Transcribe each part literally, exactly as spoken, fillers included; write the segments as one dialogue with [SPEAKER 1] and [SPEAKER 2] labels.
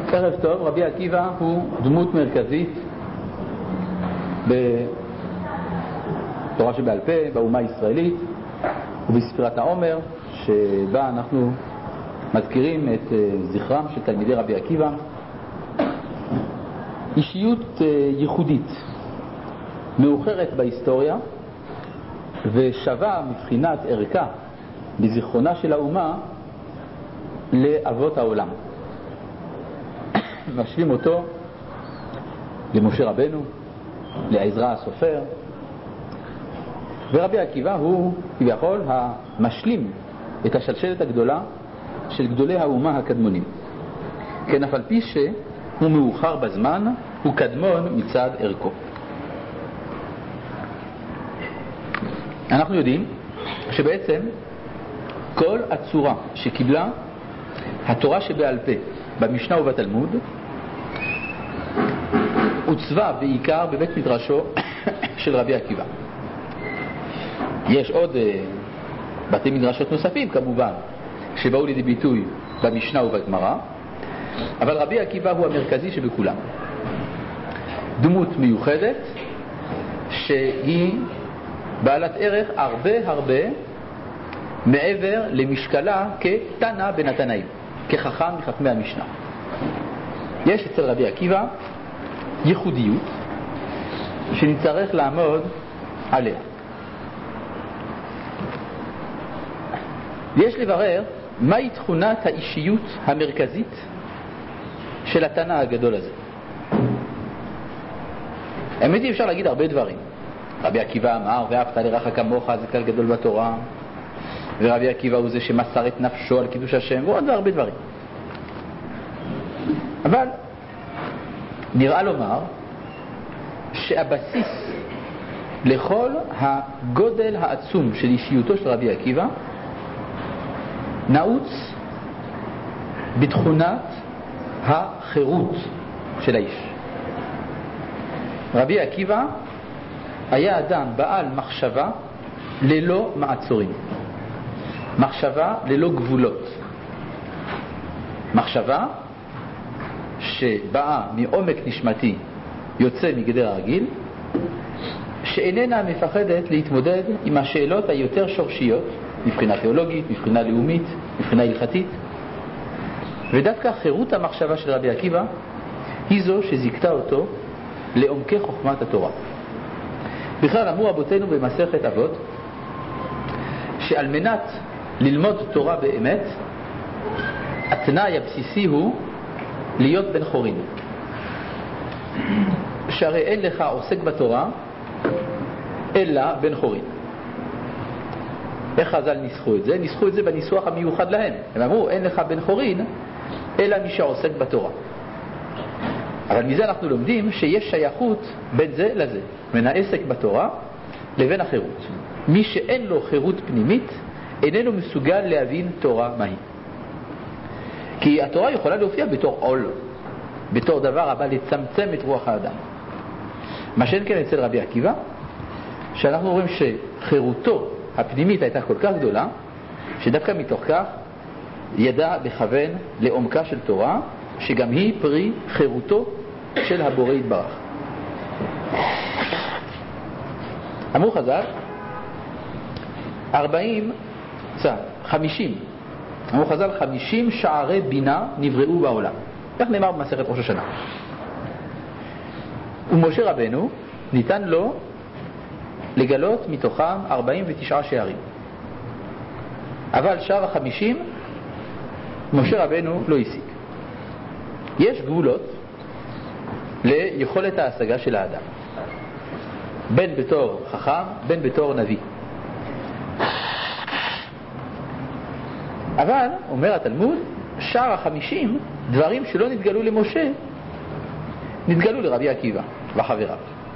[SPEAKER 1] ערב טוב. רבי עקיבא הוא דמות מרכזית בתורה שבעל פה, באומה הישראלית ובספירת העומר, שבה אנחנו מזכירים את זכרם של תלמידי רבי עקיבא. אישיות ייחודית, מאוחרת בהיסטוריה ושווה מבחינת ערכה בזיכרונה של האומה לאבות העולם. משווים אותו למשה רבנו, לעזרא הסופר, ורבי עקיבא הוא כביכול המשלים את השלשלת הגדולה של גדולי האומה הקדמונים. כן, אף על פי שהוא מאוחר בזמן, הוא קדמון מצד ערכו. אנחנו יודעים שבעצם כל הצורה שקיבלה התורה שבעל פה במשנה ובתלמוד עוצבה בעיקר בבית מדרשו של רבי עקיבא. יש עוד uh, בתי מדרשות נוספים כמובן שבאו לידי ביטוי במשנה ובגמרא, אבל רבי עקיבא הוא המרכזי שבכולם. דמות מיוחדת שהיא בעלת ערך הרבה הרבה מעבר למשקלה כתנא בין התנאים, כחכם מחכמי המשנה. יש אצל רבי עקיבא ייחודיות שנצטרך לעמוד עליה. יש לברר מהי תכונת האישיות המרכזית של התנא הגדול הזה. האמת היא, אפשר להגיד הרבה דברים. רבי עקיבא אמר ואהבת לרעך כמוך, זה כלל גדול בתורה, ורבי עקיבא הוא זה שמסר את נפשו על קידוש השם, ועוד הרבה דברים. אבל נראה לומר שהבסיס לכל הגודל העצום של אישיותו של רבי עקיבא נעוץ בתכונת החירות של האיש. רבי עקיבא היה אדם בעל מחשבה ללא מעצורים, מחשבה ללא גבולות, מחשבה שבאה מעומק נשמתי, יוצא מגדר הרגיל, שאיננה מפחדת להתמודד עם השאלות היותר שורשיות מבחינה תיאולוגית, מבחינה לאומית, מבחינה הלכתית. ודווקא חירות המחשבה של רבי עקיבא היא זו שזיקתה אותו לעומקי חוכמת התורה. בכלל אמרו אבותינו במסכת אבות שעל מנת ללמוד תורה באמת התנאי הבסיסי הוא להיות בן חורין. שהרי אין לך עוסק בתורה אלא בן חורין. איך חז"ל ניסחו את זה? ניסחו את זה בניסוח המיוחד להם. הם אמרו אין לך בן חורין אלא מי שעוסק בתורה. אבל מזה אנחנו לומדים שיש שייכות בין זה לזה, בין העסק בתורה לבין החירות. מי שאין לו חירות פנימית איננו מסוגל להבין תורה מהי. כי התורה יכולה להופיע בתור עול, בתור דבר הבא לצמצם את רוח האדם. מה שאין כן אצל רבי עקיבא, שאנחנו רואים שחירותו הפנימית הייתה כל כך גדולה, שדווקא מתוך כך ידע לכוון לעומקה של תורה, שגם היא פרי חירותו של הבורא יתברך. אמרו חז"ל, ארבעים, חמישים, אמרו חז"ל, חמישים שערי בינה נבראו בעולם. כך נאמר במסכת ראש השנה. ומשה רבנו ניתן לו לגלות מתוכם ארבעים ותשעה שערים. אבל שער החמישים משה רבנו לא השיג. יש גבולות ליכולת ההשגה של האדם, בין בתור חכם, בין בתור נביא. אבל, אומר התלמוד, שער החמישים, דברים שלא נתגלו למשה, נתגלו לרבי עקיבא וחבריו.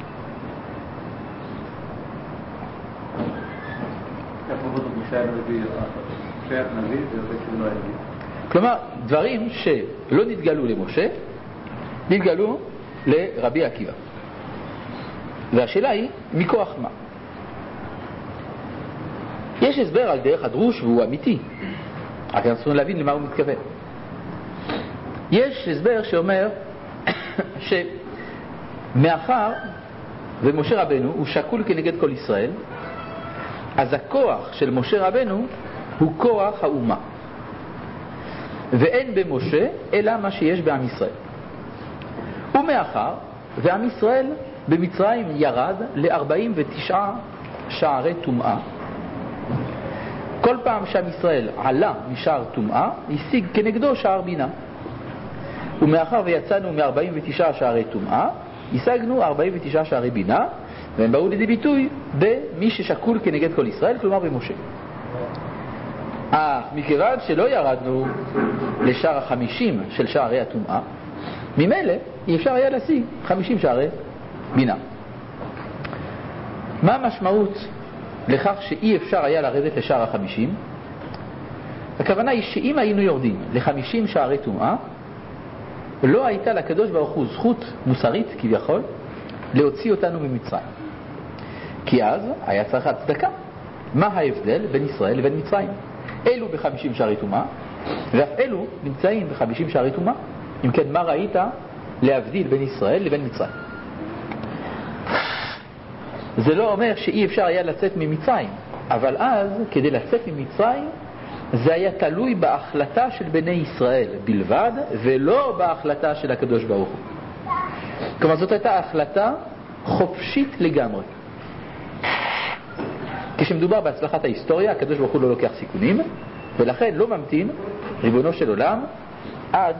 [SPEAKER 1] כלומר, דברים שלא נתגלו למשה, נתגלו לרבי עקיבא. והשאלה היא, מכוח מה? יש הסבר על דרך הדרוש והוא אמיתי, רק אנחנו צריכים להבין למה הוא מתכוון. יש הסבר שאומר שמאחר ומשה רבנו הוא שקול כנגד כל ישראל, אז הכוח של משה רבנו הוא כוח האומה, ואין במשה אלא מה שיש בעם ישראל. ומאחר ועם ישראל במצרים ירד ל-ארבעים ותשעה שערי טומאה, כל פעם שעם ישראל עלה משער טומאה השיג כנגדו שער בינה. ומאחר ויצאנו מ-ארבעים ותשעה שערי טומאה השגנו ארבעים ותשעה שערי בינה, והם באו לידי ביטוי במי ששקול כנגד כל ישראל, כלומר במשה. אך מכיוון שלא ירדנו לשער החמישים של שערי הטומאה, ממילא אי אפשר היה להשיג חמישים שערי בינה. מה המשמעות לכך שאי אפשר היה לרדת לשער החמישים? הכוונה היא שאם היינו יורדים לחמישים שערי טומאה, לא הייתה לקדוש ברוך הוא זכות מוסרית כביכול להוציא אותנו ממצרים, כי אז היה צריך הצדקה. מה ההבדל בין ישראל לבין מצרים? אלו ב-חמישים שערי טומאה ואף אלו נמצאים ב-חמישים שערי טומאה. אם כן, מה ראית להבדיל בין ישראל לבין מצרים? זה לא אומר שאי אפשר היה לצאת ממצרים, אבל אז כדי לצאת ממצרים זה היה תלוי בהחלטה של בני ישראל בלבד, ולא בהחלטה של הקדוש ברוך הוא. כלומר, זאת הייתה החלטה חופשית לגמרי. כשמדובר בהצלחת ההיסטוריה, הקדוש ברוך הוא לא לוקח סיכונים, ולכן לא ממתין ריבונו של עולם עד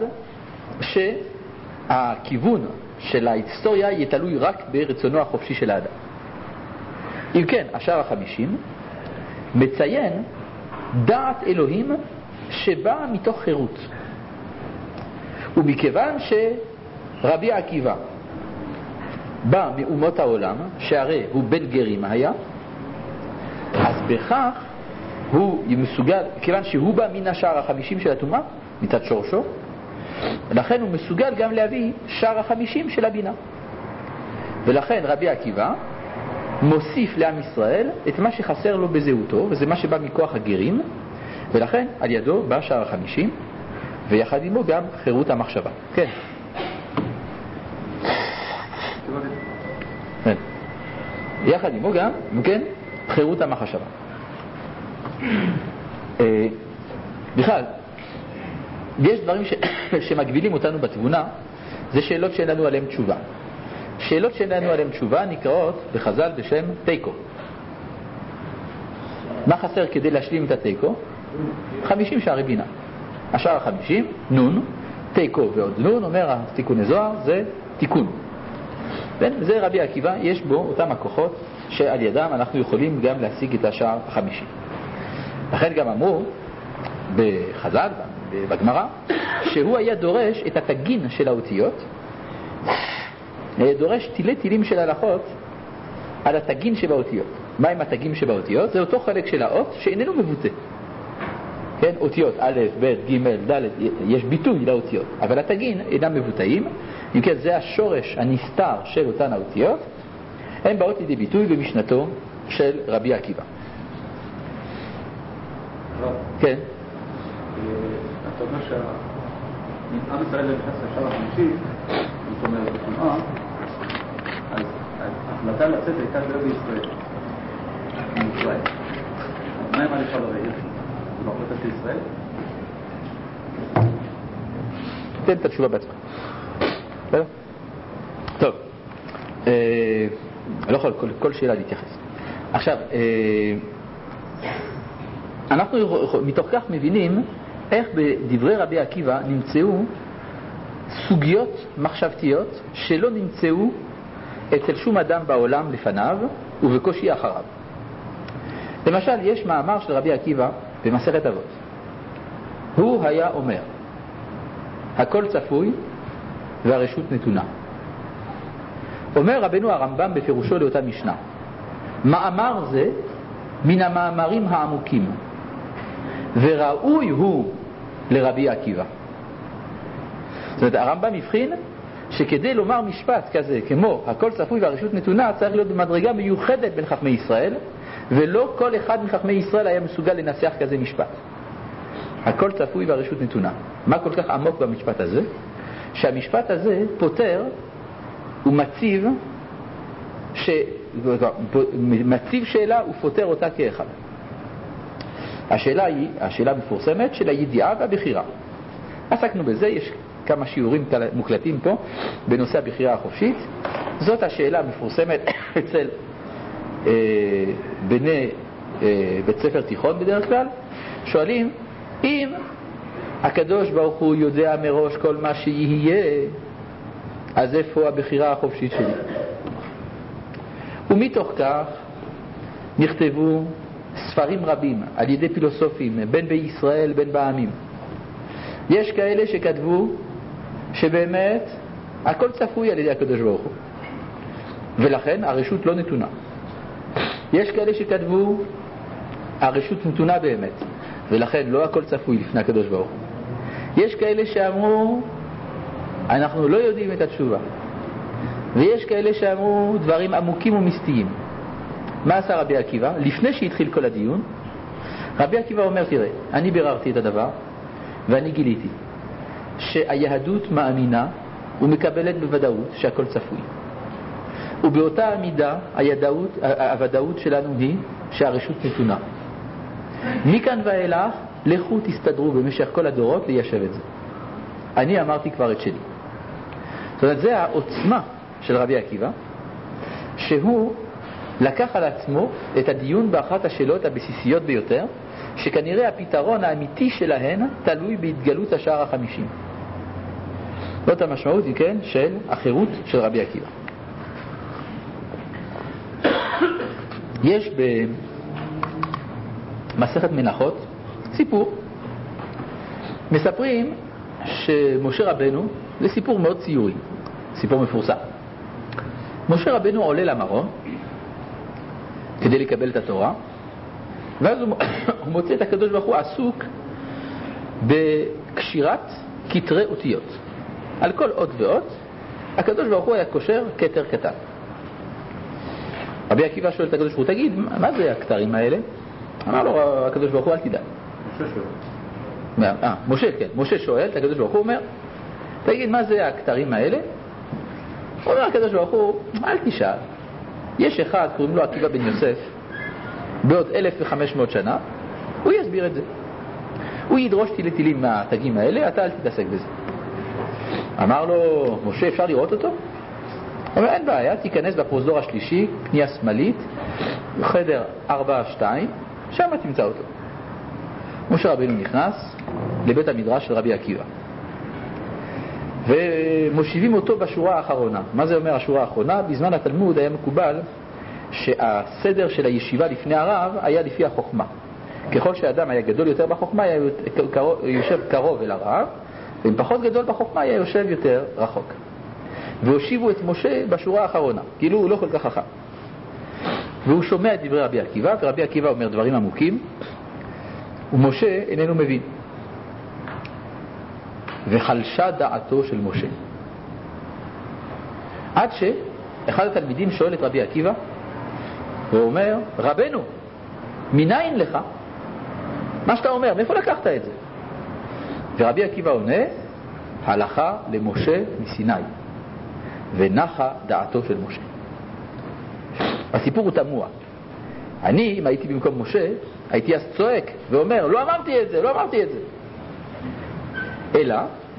[SPEAKER 1] שהכיוון של ההיסטוריה יהיה תלוי רק ברצונו החופשי של האדם. אם כן, השער החמישים מציין דעת אלוהים שבאה מתוך חירות. ומכיוון שרבי עקיבא בא מאומות העולם, שהרי הוא בן גרים היה, אז בכך הוא מסוגל, כיוון שהוא בא מן השער החמישים של הטומאה, מצד שורשו, לכן הוא מסוגל גם להביא שער החמישים של הבינה. ולכן רבי עקיבא מוסיף לעם ישראל את מה שחסר לו בזהותו, וזה מה שבא מכוח הגרים, ולכן על ידו בא שער החמישים, ויחד עמו גם חירות המחשבה. כן. כן. יחד עמו גם, כן, חירות המחשבה. בכלל, יש דברים ש... שמגבילים אותנו בתבונה, זה שאלות שאין לנו עליהן תשובה. שאלות שאין לנו עליהן תשובה נקראות בחז"ל בשם תיקו. מה חסר כדי להשלים את התיקו? חמישים שערי בינה. השער החמישים, נון, תיקו ועוד נון, אומר התיקוני זוהר, זה תיקון. זה רבי עקיבא, יש בו אותם הכוחות שעל ידם אנחנו יכולים גם להשיג את השער החמישים. לכן גם אמרו בחז"ל, בגמרא, שהוא היה דורש את התגין של האותיות, היה דורש תילי תילים של הלכות על התגין שבאותיות. מה עם התגין שבאותיות? זה אותו חלק של האות שאיננו מבוטא. כן, אותיות א', ב', ג', ד', יש ביטוי לאותיות, אבל התגין אינם מבוטאים. אם כן, זה השורש הנסתר של אותן האותיות, הן באות לידי ביטוי במשנתו של רבי עקיבא. כן.
[SPEAKER 2] אתה אומר שעם עם ישראל נכנס לשער החמישי, זאת אומרת, בתנועה, אז ההחלטה לצאת הייתה לא בישראל, מישראל. מה עם הליכה לרגל? זה בהחלטה של ישראל?
[SPEAKER 1] תן את התשובה בעצמך. בסדר? טוב. אני לא יכול כל שאלה להתייחס. עכשיו, אנחנו מתוך כך מבינים איך בדברי רבי עקיבא נמצאו סוגיות מחשבתיות שלא נמצאו אצל שום אדם בעולם לפניו ובקושי אחריו. למשל, יש מאמר של רבי עקיבא במסכת אבות. הוא היה אומר, הכל צפוי והרשות נתונה. אומר רבנו הרמב"ם בפירושו לאותה משנה, מאמר זה מן המאמרים העמוקים, וראוי הוא לרבי עקיבא. זאת אומרת, הרמב"ם הבחין שכדי לומר משפט כזה, כמו הכל צפוי והרשות נתונה, צריך להיות במדרגה מיוחדת בין חכמי ישראל, ולא כל אחד מחכמי ישראל היה מסוגל לנסח כזה משפט. הכל צפוי והרשות נתונה. מה כל כך עמוק במשפט הזה? שהמשפט הזה פותר ומציב ש... מציב שאלה ופותר אותה כאחד. השאלה היא, השאלה המפורסמת של הידיעה והבחירה. עסקנו בזה, יש כמה שיעורים מוקלטים פה בנושא הבחירה החופשית. זאת השאלה המפורסמת אצל אה, בני אה, בית ספר תיכון בדרך כלל. שואלים, אם הקדוש ברוך הוא יודע מראש כל מה שיהיה, אז איפה הבחירה החופשית שלי? ומתוך כך נכתבו ספרים רבים על ידי פילוסופים, בין בישראל בין בעמים. יש כאלה שכתבו שבאמת הכל צפוי על ידי הקדוש ברוך הוא, ולכן הרשות לא נתונה. יש כאלה שכתבו הרשות נתונה באמת, ולכן לא הכל צפוי לפני הקדוש ברוך הוא. יש כאלה שאמרו אנחנו לא יודעים את התשובה, ויש כאלה שאמרו דברים עמוקים ומסתיים. מה עשה רבי עקיבא? לפני שהתחיל כל הדיון, רבי עקיבא אומר, תראה, אני ביררתי את הדבר ואני גיליתי שהיהדות מאמינה ומקבלת בוודאות שהכל צפוי, ובאותה המידה הידעות, הוודאות שלנו היא שהרשות נתונה. מכאן ואילך לכו תסתדרו במשך כל הדורות ליישב את זה. אני אמרתי כבר את שלי. זאת אומרת, זה העוצמה של רבי עקיבא, שהוא לקח על עצמו את הדיון באחת השאלות הבסיסיות ביותר, שכנראה הפתרון האמיתי שלהן תלוי בהתגלות השער החמישים. זאת המשמעות, כן, של החירות של רבי עקיבא. יש במסכת מנחות סיפור. מספרים שמשה רבנו, זה סיפור מאוד ציורי, סיפור מפורסם. משה רבנו עולה למרום כדי לקבל את התורה, ואז הוא, הוא מוצא את הקדוש ברוך הוא עסוק בקשירת כתרי אותיות. על כל אות ואות הקדוש ברוך הוא היה קושר כתר קטן. רבי עקיבא שואל את הקדוש ברוך הוא, תגיד, מה זה הכתרים האלה? אמר לו הקדוש ברוך הוא, אל תדע.
[SPEAKER 2] משה שואל.
[SPEAKER 1] אה, משה, כן. משה שואל את הקדוש ברוך הוא, אומר, תגיד, מה זה הכתרים האלה? הוא אומר הקדוש ברוך הוא, אל תשאל. יש אחד, קוראים לו עקיבא בן יוסף, בעוד אלף וחמש מאות שנה, הוא יסביר את זה. הוא ידרוש תילי תילים מהתגים האלה, אתה אל תתעסק בזה. אמר לו, משה, אפשר לראות אותו? הוא אומר, אין בעיה, תיכנס בפרוזדור השלישי, פנייה שמאלית, חדר ארבע שתיים, שם תמצא אותו. משה רבינו נכנס לבית המדרש של רבי עקיבא, ומושיבים אותו בשורה האחרונה. מה זה אומר השורה האחרונה? בזמן התלמוד היה מקובל שהסדר של הישיבה לפני הרב היה לפי החוכמה. ככל שהאדם היה גדול יותר בחוכמה, היה יושב קרוב אל הרב, ואם פחות גדול בחוכמה, היה יושב יותר רחוק. והושיבו את משה בשורה האחרונה, כאילו הוא לא כל כך חכם. והוא שומע את דברי רבי עקיבא, ורבי עקיבא אומר דברים עמוקים, ומשה איננו מבין. וחלשה דעתו של משה. עד שאחד התלמידים שואל את רבי עקיבא, והוא אומר, רבנו, מניין לך? מה שאתה אומר, מאיפה לקחת את זה? ורבי עקיבא עונה, הלכה למשה מסיני, ונחה דעתו של משה. הסיפור הוא תמוה. אני, אם הייתי במקום משה, הייתי אז צועק ואומר, לא אמרתי את זה, לא אמרתי את זה. אלא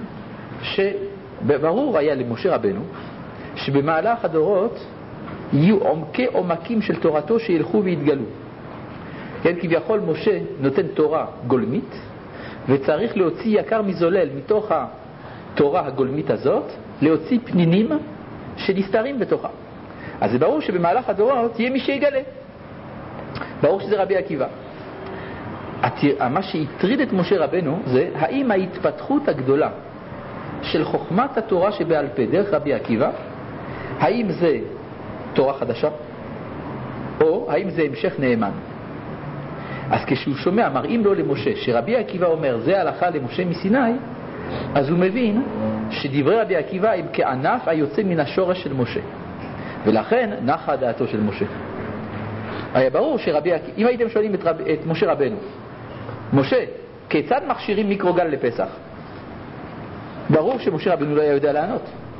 [SPEAKER 1] שברור היה למשה רבנו שבמהלך הדורות יהיו עומקי עומקים של תורתו שילכו ויתגלו. כן, כביכול משה נותן תורה גולמית, וצריך להוציא יקר מזולל מתוך התורה הגולמית הזאת, להוציא פנינים שנסתרים בתוכה. אז זה ברור שבמהלך הדורות יהיה מי שיגלה. ברור שזה רבי עקיבא. מה שהטריד את משה רבנו זה האם ההתפתחות הגדולה של חוכמת התורה שבעל פה דרך רבי עקיבא, האם זה תורה חדשה או האם זה המשך נאמן. אז כשהוא שומע, מראים לו למשה שרבי עקיבא אומר זה הלכה למשה מסיני, אז הוא מבין שדברי רבי עקיבא הם כענף היוצא מן השורש של משה, ולכן נחה דעתו של משה. היה ברור שרבי עקיבא, אם הייתם שואלים את, רב, את משה רבנו, משה, כיצד מכשירים מיקרוגל לפסח? ברור שמשה רבנו לא היה יודע לענות.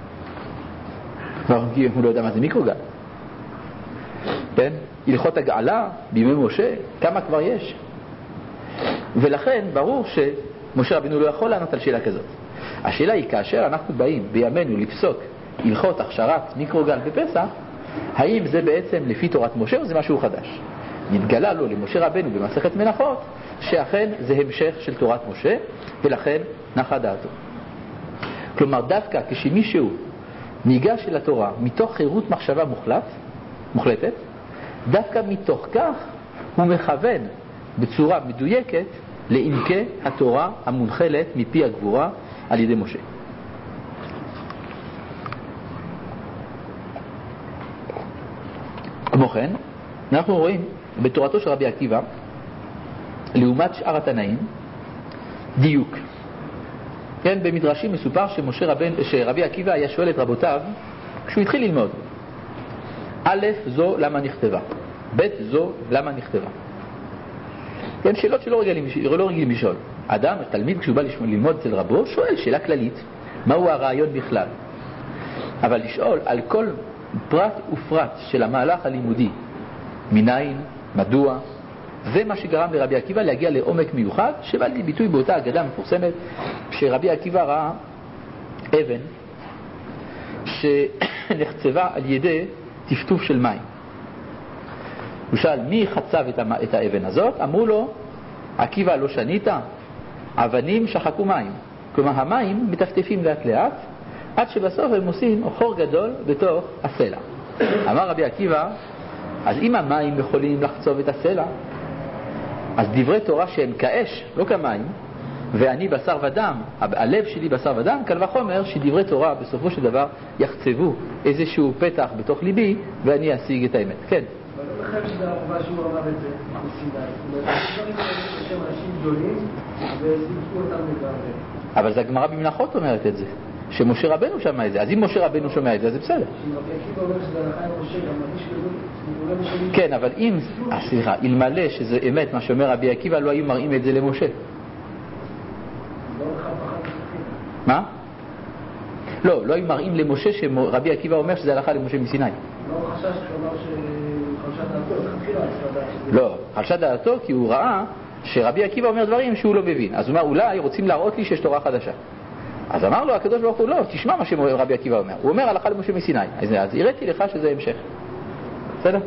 [SPEAKER 1] כי הוא לא יודע מה זה מיקרוגל. כן? הלכות הגעלה בימי משה, כמה כבר יש? ולכן ברור שמשה רבנו לא יכול לענות על שאלה כזאת. השאלה היא, כאשר אנחנו באים בימינו לפסוק הלכות הכשרת מיקרוגל בפסח, האם זה בעצם לפי תורת משה או זה משהו חדש? נתגלה לו למשה רבנו במסכת מנחות שאכן זה המשך של תורת משה, ולכן נחה דעתו. כלומר, דווקא כשמישהו ניגש אל התורה מתוך חירות מחשבה מוחלט, מוחלטת, דווקא מתוך כך הוא מכוון בצורה מדויקת לעמקי התורה המונחלת מפי הגבורה על ידי משה. כמו כן, אנחנו רואים בתורתו של רבי עקיבא, לעומת שאר התנאים, דיוק. כן, במדרשים מסופר שמשה רבן, שרבי עקיבא היה שואל את רבותיו כשהוא התחיל ללמוד. א', זו למה נכתבה? ב', זו למה נכתבה? כן, שאלות שלא רגילים, לא רגילים לשאול. אדם, תלמיד, כשהוא בא ללמוד אצל רבו, שואל שאלה כללית. מהו הרעיון בכלל? אבל לשאול על כל פרט ופרט של המהלך הלימודי, מניין, מדוע, זה מה שגרם לרבי עקיבא להגיע לעומק מיוחד, שבא לי ביטוי באותה אגדה מפורסמת, שרבי עקיבא ראה אבן שנחצבה על ידי טפטוף של מים. הוא שאל, מי חצב את האבן הזאת? אמרו לו, עקיבא לא שנית, אבנים שחקו מים. כלומר, המים מטפטפים לאט לאט, עד שבסוף הם עושים חור גדול בתוך הסלע. אמר רבי עקיבא, אז אם המים יכולים לחצוב את הסלע, אז דברי תורה שהם כאש, לא כמים, ואני בשר ודם, הלב שלי בשר ודם, קל וחומר שדברי תורה בסופו של דבר יחצבו איזשהו פתח בתוך ליבי, ואני אשיג את האמת. כן.
[SPEAKER 3] אבל לא לכם שזה הרבה שהוא אמר את זה בסיני. זאת אומרת, יש דברים כאלה שהם אנשים גדולים, וסיפקו אותם לגמרי.
[SPEAKER 1] אבל זה הגמרא במנחות אומרת את זה, שמשה רבנו שמע את זה. אז אם משה רבנו שומע את זה, אז זה בסדר.
[SPEAKER 3] שרבי עקיבא אומר שזה הלכה עם משה, גם מרגיש גדול.
[SPEAKER 1] כן, אבל אם, סליחה, אלמלא שזה אמת מה שאומר רבי עקיבא, לא היו מראים את זה למשה. מה? לא, לא היו מראים למשה שרבי עקיבא אומר שזה הלכה למשה מסיני.
[SPEAKER 3] לא חשש שאומר שחלשת דעתו, זה חתחילה,
[SPEAKER 1] לא, חלשת דעתו כי הוא ראה שרבי עקיבא אומר דברים שהוא לא מבין. אז הוא אומר, אולי רוצים להראות לי שיש תורה חדשה. אז אמר לו הקדוש ברוך הוא, לא, תשמע מה שרבי עקיבא אומר. הוא אומר הלכה למשה מסיני. אז, אז הראיתי לך שזה המשך. בסדר?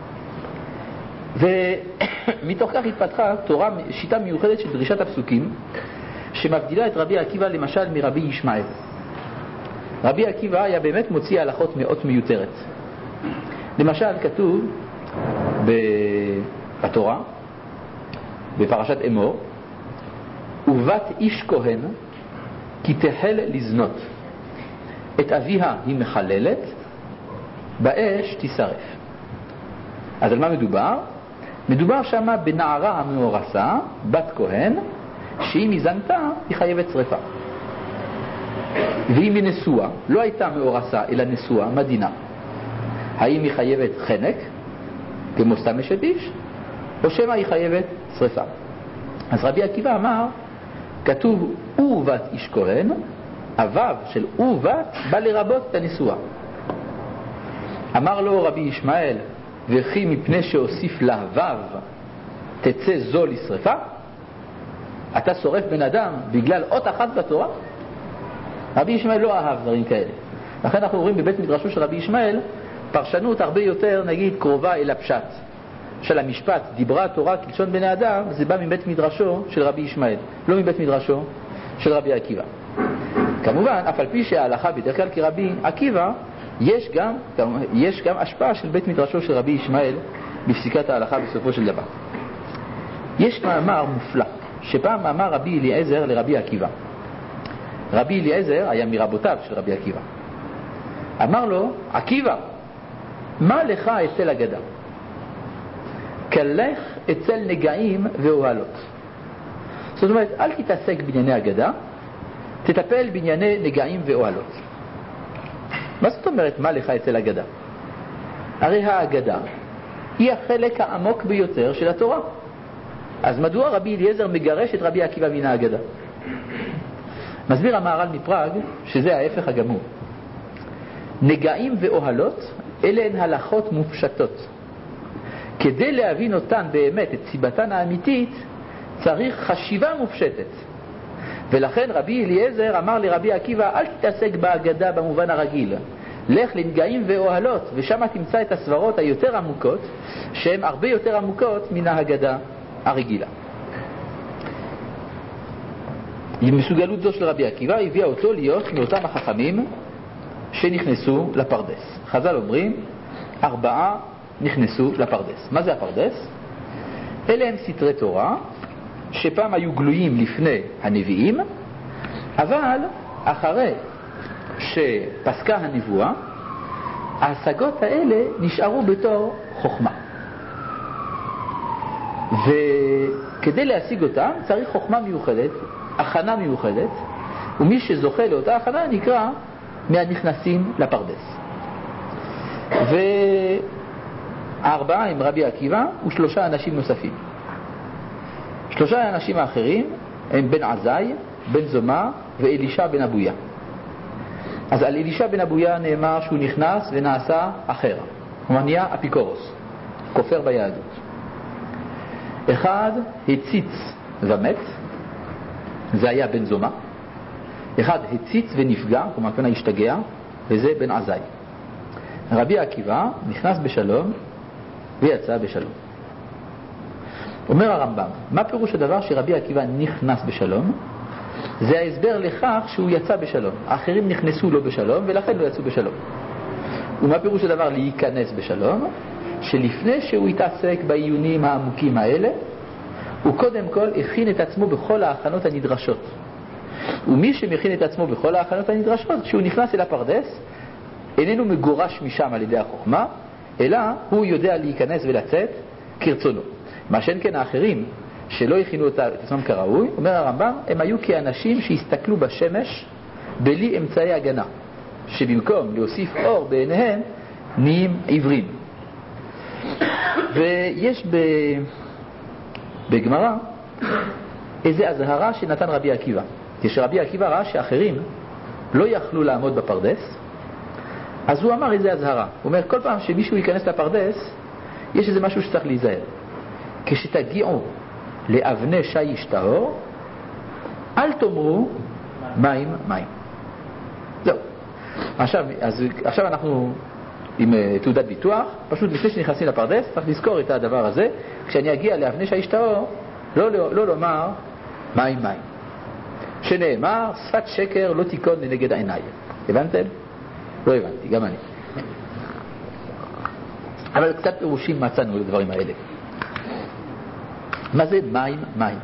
[SPEAKER 1] ומתוך כך התפתחה תורה, שיטה מיוחדת של דרישת הפסוקים, שמבדילה את רבי עקיבא למשל מרבי ישמעאל. רבי עקיבא היה באמת מוציא הלכות מאוד מיותרת. למשל כתוב בתורה, בפרשת אמור, ובת איש כהן כי תחל לזנות, את אביה היא מחללת, באש תשרף. אז על מה מדובר? מדובר שמה בנערה המאורסה, בת כהן, שהיא מזנתה, היא חייבת שריפה. והיא מנשואה, לא הייתה מאורסה אלא נשואה, מדינה. האם היא חייבת חנק, כמו סתם אשת איש, או שמא היא חייבת שריפה? אז רבי עקיבא אמר, כתוב ובת איש כהן, הוו של ובת בא לרבות את הנשואה. אמר לו רבי ישמעאל, וכי מפני שהוסיף לה וו תצא זו לשריפה? אתה שורף בן אדם בגלל אות אחת בתורה? רבי ישמעאל לא אהב דברים כאלה. לכן אנחנו רואים בבית מדרשו של רבי ישמעאל פרשנות הרבה יותר, נגיד, קרובה אל הפשט של המשפט. דיברה התורה כלשון בני אדם, זה בא מבית מדרשו של רבי ישמעאל, לא מבית מדרשו של רבי עקיבא. כמובן, אף על פי שההלכה בדרך כלל כרבי עקיבא, יש גם, יש גם השפעה של בית מדרשו של רבי ישמעאל בפסיקת ההלכה בסופו של דבר. יש מאמר מופלא שפעם אמר רבי אליעזר לרבי עקיבא. רבי אליעזר היה מרבותיו של רבי עקיבא. אמר לו, עקיבא, מה לך אצל אגדה? כלך אצל נגעים ואוהלות. זאת אומרת, אל תתעסק בענייני אגדה, תטפל בענייני נגעים ואוהלות. מה זאת אומרת מה לך אצל אגדה? הרי האגדה היא החלק העמוק ביותר של התורה. אז מדוע רבי אליעזר מגרש את רבי עקיבא מן האגדה? מסביר המהר"ל מפראג שזה ההפך הגמור. נגעים ואוהלות אלה הן הלכות מופשטות. כדי להבין אותן באמת, את סיבתן האמיתית, צריך חשיבה מופשטת. ולכן רבי אליעזר אמר לרבי עקיבא, אל תתעסק בהגדה במובן הרגיל. לך לנגעים ואוהלות, ושם תמצא את הסברות היותר עמוקות, שהן הרבה יותר עמוקות מן ההגדה הרגילה. מסוגלות זו של רבי עקיבא הביאה אותו להיות מאותם החכמים שנכנסו לפרדס. חז"ל אומרים, ארבעה נכנסו לפרדס. מה זה הפרדס? אלה הם סתרי תורה שפעם היו גלויים לפני הנביאים, אבל אחרי שפסקה הנבואה, ההשגות האלה נשארו בתור חוכמה. וכדי להשיג אותם צריך חוכמה מיוחדת, הכנה מיוחדת, ומי שזוכה לאותה הכנה נקרא מהנכנסים לפרדס. והארבעה הם רבי עקיבא ושלושה אנשים נוספים. שלושה האנשים האחרים הם בן עזאי, בן זומא ואלישע בן אבויה. אז על אלישע בן אבויה נאמר שהוא נכנס ונעשה אחר. הוא נהיה אפיקורוס, כופר ביהדות. אחד הציץ ומת, זה היה בן זומא. אחד הציץ ונפגע, כלומר כנראה השתגע, וזה בן עזאי. רבי עקיבא נכנס בשלום ויצא בשלום. אומר הרמב"ם, מה פירוש הדבר שרבי עקיבא נכנס בשלום? זה ההסבר לכך שהוא יצא בשלום. האחרים נכנסו לו בשלום ולכן לא יצאו בשלום. ומה פירוש הדבר להיכנס בשלום? שלפני שהוא התעסק בעיונים העמוקים האלה, הוא קודם כל הכין את עצמו בכל ההכנות הנדרשות. ומי שמכין את עצמו בכל ההכנות הנדרשות, כשהוא נכנס אל הפרדס, איננו מגורש משם על ידי החוכמה, אלא הוא יודע להיכנס ולצאת כרצונו. מה שאין כן האחרים שלא הכינו את עצמם כראוי, אומר הרמב"ם, הם היו כאנשים שהסתכלו בשמש בלי אמצעי הגנה, שבמקום להוסיף אור בעיניהם נהיים עיוורים. ויש ב... בגמרא איזו הזהרה שנתן רבי עקיבא. כשרבי עקיבא ראה שאחרים לא יכלו לעמוד בפרדס, אז הוא אמר איזו הזהרה. הוא אומר, כל פעם שמישהו ייכנס לפרדס, יש איזה משהו שצריך להיזהר. כשתגיעו לאבני שיש טהור, אל תאמרו מים מים. זהו. עכשיו, אז, עכשיו אנחנו עם uh, תעודת ביטוח, פשוט לפני שנכנסים לפרדס, צריך לזכור את הדבר הזה. כשאני אגיע לאבני שיש טהור, לא, לא, לא לומר מים מים. שנאמר, שפת שקר לא תיכון לנגד עיניי. הבנתם? לא הבנתי, גם אני. אבל קצת פירושים מצאנו לדברים האלה. מה זה מים מים?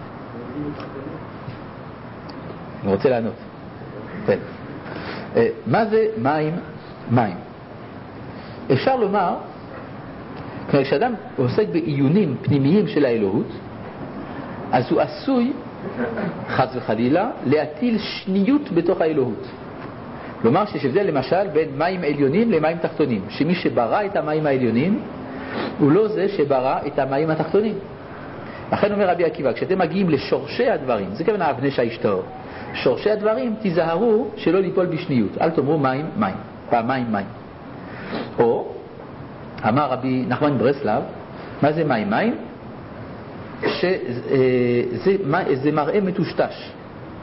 [SPEAKER 1] אני רוצה לענות. כן. מה זה מים מים? אפשר לומר, כשאדם עוסק בעיונים פנימיים של האלוהות, אז הוא עשוי, חס וחלילה, להטיל שניות בתוך האלוהות. כלומר שיש הבדל למשל בין מים עליונים למים תחתונים, שמי שברא את המים העליונים הוא לא זה שברא את המים התחתונים. לכן אומר רבי עקיבא, כשאתם מגיעים לשורשי הדברים, זה כוונה אבני שיש טהור, שורשי הדברים תיזהרו שלא ליפול בשניות, אל תאמרו מים מים, פעמיים מים. או אמר רבי נחמן ברסלב, מה זה מים מים? שזה זה מראה מטושטש,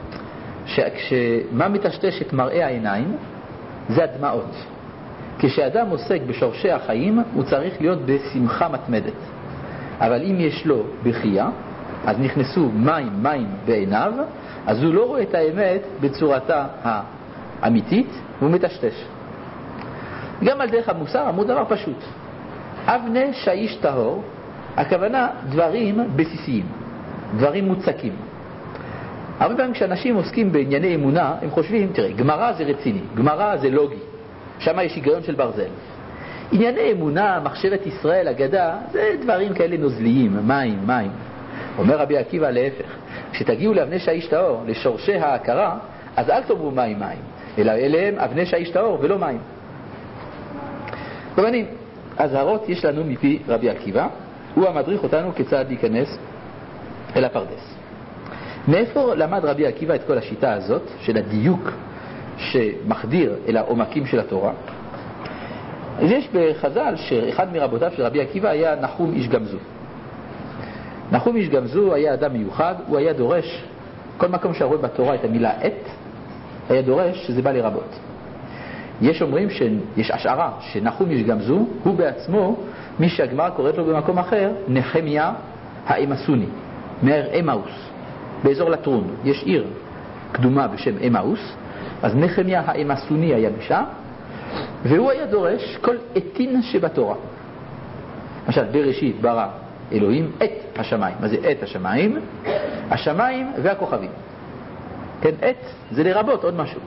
[SPEAKER 1] שמה מטשטש את מראה העיניים זה הדמעות. כשאדם עוסק בשורשי החיים הוא צריך להיות בשמחה מתמדת, אבל אם יש לו בחייה, אז נכנסו מים מים בעיניו, אז הוא לא רואה את האמת בצורתה האמיתית והוא מטשטש. גם על דרך המוסר אמרו דבר פשוט, אבני שיש טהור, הכוונה דברים בסיסיים, דברים מוצקים. הרבה פעמים כשאנשים עוסקים בענייני אמונה, הם חושבים, תראה, גמרא זה רציני, גמרא זה לוגי, שם יש היגיון של ברזל. ענייני אמונה, מחשבת ישראל, אגדה, זה דברים כאלה נוזליים, מים, מים. אומר רבי עקיבא להפך, כשתגיעו לאבני שיש טהור, לשורשי ההכרה, אז אל תאמרו מים מים, אלא אליהם אבני שיש טהור ולא מים. כמובן, הזהרות יש לנו מפי רבי עקיבא, הוא המדריך אותנו כיצד להיכנס אל הפרדס. מאיפה למד רבי עקיבא את כל השיטה הזאת של הדיוק שמחדיר אל העומקים של התורה? אז יש בחז"ל שאחד מרבותיו של רבי עקיבא היה נחום איש גמזו. נחום איש גמזו היה אדם מיוחד, הוא היה דורש, כל מקום שרואה בתורה את המילה עת, היה דורש שזה בא לרבות. יש אומרים שיש השערה שנחום איש גמזו הוא בעצמו מי שהגמרא קוראת לו במקום אחר נחמיה האמסוני, מעיר אמאוס, באזור לטרון. יש עיר קדומה בשם אמאוס, אז נחמיה האמסוני היה משם, והוא היה דורש כל עתין שבתורה. למשל בראשית ברא אלוהים את השמיים. מה זה את השמיים? השמיים והכוכבים. כן, את זה לרבות עוד משהו.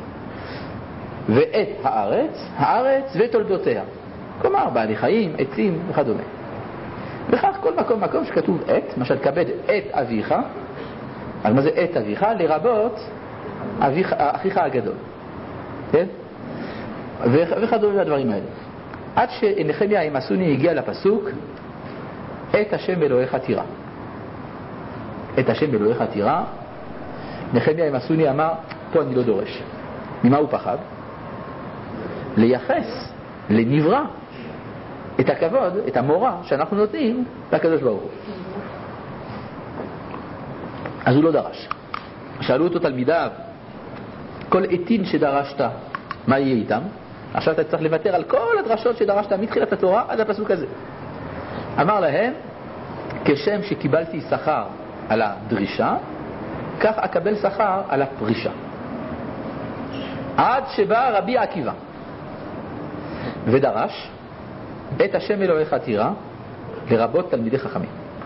[SPEAKER 1] ואת הארץ, הארץ ותולדותיה. כלומר, בעלי חיים, עצים וכדומה. וכך כל מקום מקום שכתוב את, למשל כבד את אביך, אז מה זה את אביך? לרבות אביך, אחיך הגדול. כן? וכדומה מהדברים האלה. עד שנחמיה האמסוני הגיע לפסוק, את השם אלוהיך תירא. את השם אלוהיך תירא, נחמיה האמסוני אמר, פה אני לא דורש. ממה הוא פחד? לייחס לנברא את הכבוד, את המורא שאנחנו נותנים לקדוש ברוך הוא. אז הוא לא דרש. שאלו אותו תלמידיו, כל עתין שדרשת, מה יהיה איתם? עכשיו אתה צריך לוותר על כל הדרשות שדרשת מתחילת התורה עד הפסוק הזה. אמר להם, כשם שקיבלתי שכר על הדרישה, כך אקבל שכר על הפרישה. עד שבא רבי עקיבא ודרש את השם אלוהיך תירא לרבות תלמידי חכמים.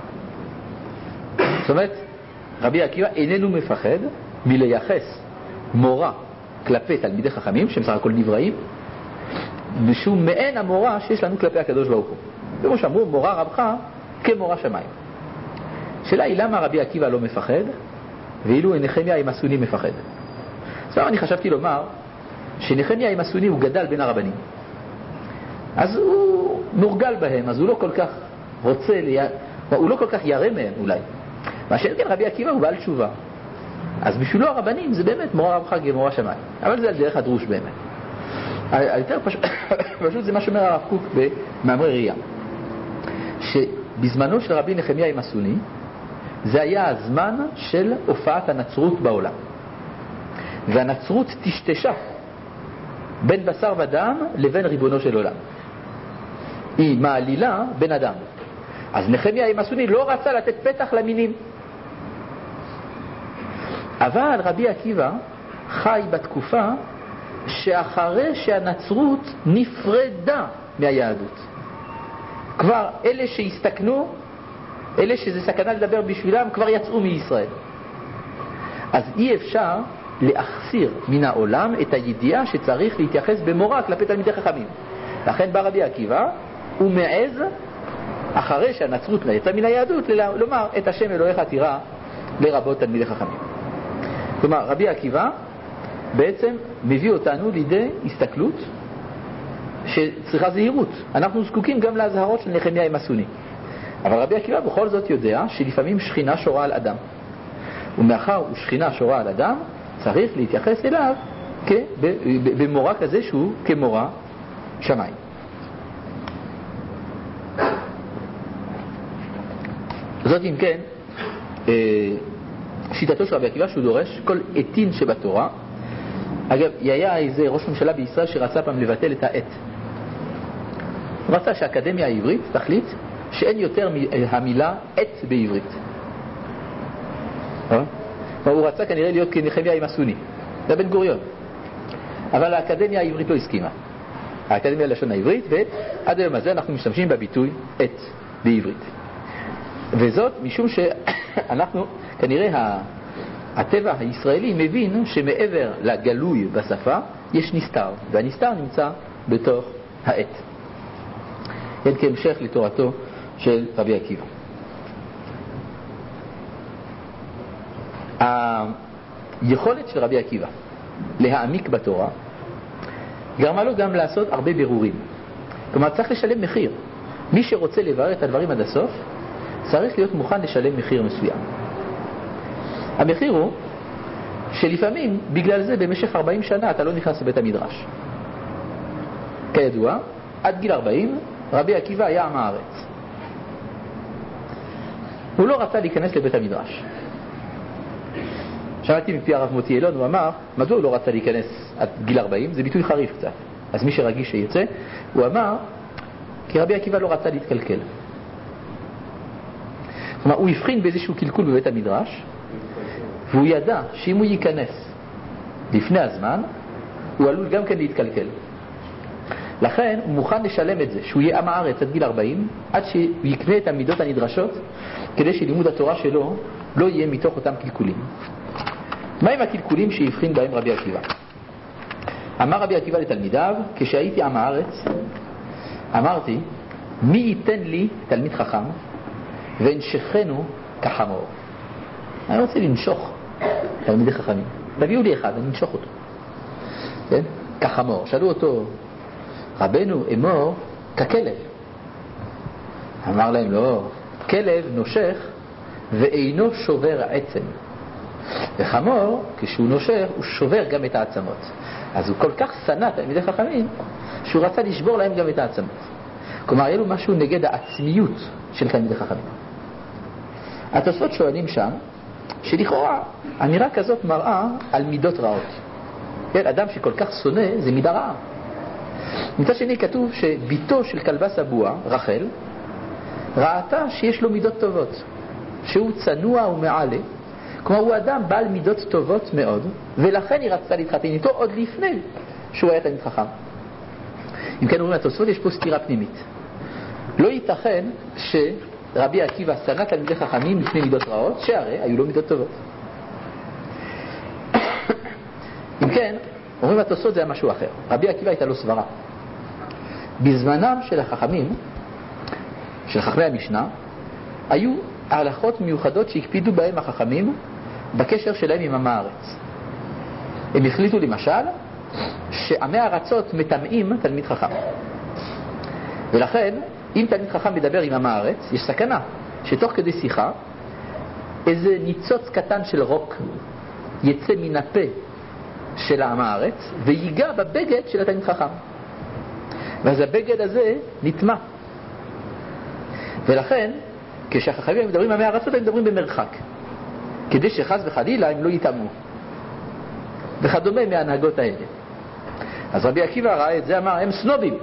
[SPEAKER 1] זאת אומרת, רבי עקיבא איננו מפחד מלייחס מורא כלפי תלמידי חכמים, שהם סך הכל נבראים, בשום מעין המורא שיש לנו כלפי הקדוש ברוך הוא. כמו שאמרו, מורא רבך כמורא שמיים. השאלה היא למה רבי עקיבא לא מפחד, ואילו נחמיה האמסוני מפחד. אז אני חשבתי לומר שנחמיה האמסוני הוא גדל בין הרבנים. אז הוא מורגל בהם, אז הוא לא כל כך רוצה, לי... הוא לא כל כך ירא מהם אולי. מה שאין כן רבי עקיבא הוא בעל תשובה. אז בשבילו הרבנים זה באמת מורא רבך כמורא שמיים. אבל זה על דרך הדרוש באמת. היותר פשוט, פשוט זה מה שאומר הרב קוק במאמרי ראייה. שבזמנו של רבי נחמיה האמסוני, זה היה הזמן של הופעת הנצרות בעולם. והנצרות תשתשה בין בשר ודם לבין ריבונו של עולם. היא מעלילה בין אדם. אז נחמיה האמסוני לא רצה לתת פתח למינים. אבל רבי עקיבא חי בתקופה שאחרי שהנצרות נפרדה מהיהדות. כבר אלה שהסתכנו, אלה שזה סכנה לדבר בשבילם, כבר יצאו מישראל. אז אי אפשר להחסיר מן העולם את הידיעה שצריך להתייחס במורא כלפי תלמידי חכמים. לכן בא רבי עקיבא, הוא מעז, אחרי שהנצרות יצאה מן היהדות, לומר את השם אלוהיך תירא לרבות תלמידי חכמים. כלומר, רבי עקיבא בעצם מביא אותנו לידי הסתכלות שצריכה זהירות. אנחנו זקוקים גם להזהרות של נחמיה האמסוני. אבל רבי עקיבא בכל זאת יודע שלפעמים שכינה שורה על אדם. ומאחר ושכינה שורה על אדם, צריך להתייחס אליו במורא כזה שהוא כמורא שמיים. זאת אם כן, שיטתו של רבי עקיבא שהוא דורש כל עתין שבתורה. אגב, היה איזה ראש ממשלה בישראל שרצה פעם לבטל את העת. הוא רצה שהאקדמיה העברית תחליט שאין יותר המילה עת בעברית. הוא רצה כנראה להיות כנחמיה האמסוני. זה בן גוריון. אבל האקדמיה העברית לא הסכימה. האקדמיה ללשון העברית, ועד היום הזה אנחנו משתמשים בביטוי עת בעברית. וזאת משום שאנחנו, כנראה הטבע הישראלי מבין שמעבר לגלוי בשפה יש נסתר, והנסתר נמצא בתוך העת. אין כהמשך לתורתו של רבי עקיבא. היכולת של רבי עקיבא להעמיק בתורה גרמה לו גם לעשות הרבה בירורים. כלומר, צריך לשלם מחיר. מי שרוצה לברר את הדברים עד הסוף צריך להיות מוכן לשלם מחיר מסוים. המחיר הוא שלפעמים בגלל זה במשך ארבעים שנה אתה לא נכנס לבית המדרש. כידוע, עד גיל ארבעים רבי עקיבא היה עם הארץ. הוא לא רצה להיכנס לבית המדרש. שמעתי מפי הרב מוטי אלון, הוא אמר, מדוע הוא לא רצה להיכנס עד גיל ארבעים? זה ביטוי חריף קצת. אז מי שרגיש שיצא, הוא אמר, כי רבי עקיבא לא רצה להתקלקל. כלומר, הוא הבחין באיזשהו קלקול בבית המדרש, והוא ידע שאם הוא ייכנס לפני הזמן, הוא עלול גם כן להתקלקל. לכן הוא מוכן לשלם את זה, שהוא יהיה עם הארץ עד גיל ארבעים, עד שהוא יקנה את המידות הנדרשות, כדי שלימוד התורה שלו לא יהיה מתוך אותם קלקולים. מהם הקלקולים שהבחין בהם רבי עקיבא? אמר רבי עקיבא לתלמידיו, כשהייתי עם הארץ, אמרתי, מי ייתן לי תלמיד חכם, והנשכנו כחמור. אני רוצה לנשוך תלמידי חכמים. תביאו לי אחד, אני אנשוך אותו. כן? כחמור. שאלו אותו, רבנו אמור ככלב. אמר להם, לא, כלב נושך ואינו שובר עצם. וחמור, כשהוא נושך, הוא שובר גם את העצמות. אז הוא כל כך שנא תלמידי חכמים, שהוא רצה לשבור להם גם את העצמות. כלומר, היה לו משהו נגד העצמיות של תלמידי חכמים. התוספות שואלים שם, שלכאורה, האמירה כזאת מראה על מידות רעות. כן, אדם שכל כך שונא, זה מידה רעה. מצד שני כתוב שביתו של כלבה סבוע, רחל, ראתה שיש לו מידות טובות, שהוא צנוע ומעלה, כלומר הוא אדם בעל מידות טובות מאוד, ולכן היא רצתה להתחתן איתו עוד לפני שהוא היה תלמיד חכם. אם כן אומרים לתוספות, יש פה סתירה פנימית. לא ייתכן שרבי עקיבא שנא תלמידי חכמים לפני מידות רעות, שהרי היו לו מידות טובות. אם כן, אומרים לתוספות זה היה משהו אחר. רבי עקיבא הייתה לו סברה. בזמנם של החכמים, של חכמי המשנה, היו הלכות מיוחדות שהקפידו בהם החכמים בקשר שלהם עם עם הארץ. הם החליטו למשל שעמי הארצות מטמאים תלמיד חכם. ולכן, אם תלמיד חכם מדבר עם עם הארץ, יש סכנה שתוך כדי שיחה איזה ניצוץ קטן של רוק יצא מן הפה של עם הארץ ויגע בבגד של התלמיד חכם. ואז הבגד הזה נטמע. ולכן, כשהחכמים מדברים עם עמי הארצות, הם מדברים במרחק, כדי שחס וחלילה הם לא יטמעו. וכדומה מהנהגות האלה. אז רבי עקיבא ראה את זה, אמר, הם סנובים.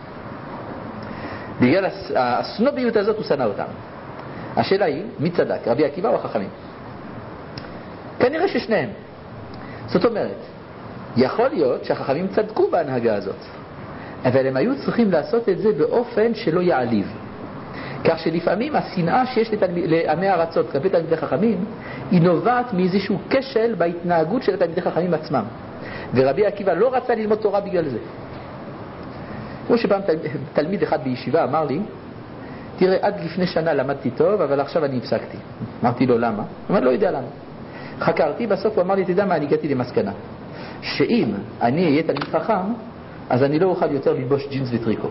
[SPEAKER 1] בגלל הסנוביות הזאת הוא שנא אותם. השאלה היא, מי צדק, רבי עקיבא או החכמים? כנראה ששניהם. זאת אומרת, יכול להיות שהחכמים צדקו בהנהגה הזאת, אבל הם היו צריכים לעשות את זה באופן שלא יעליב. כך שלפעמים השנאה שיש לעמי הארצות כלפי תלמידי חכמים היא נובעת מאיזשהו כשל בהתנהגות של תלמידי חכמים עצמם, ורבי עקיבא לא רצה ללמוד תורה בגלל זה. כמו שפעם תלמיד אחד בישיבה אמר לי, תראה, עד לפני שנה למדתי טוב, אבל עכשיו אני הפסקתי. אמרתי לו, למה? הוא אמר, לא יודע למה. חקרתי, בסוף הוא אמר לי, תדע מה, אני הגעתי למסקנה שאם אני אהיה תלמיד חכם, אז אני לא אוכל יותר ללבוש ג'ינס וטריקו.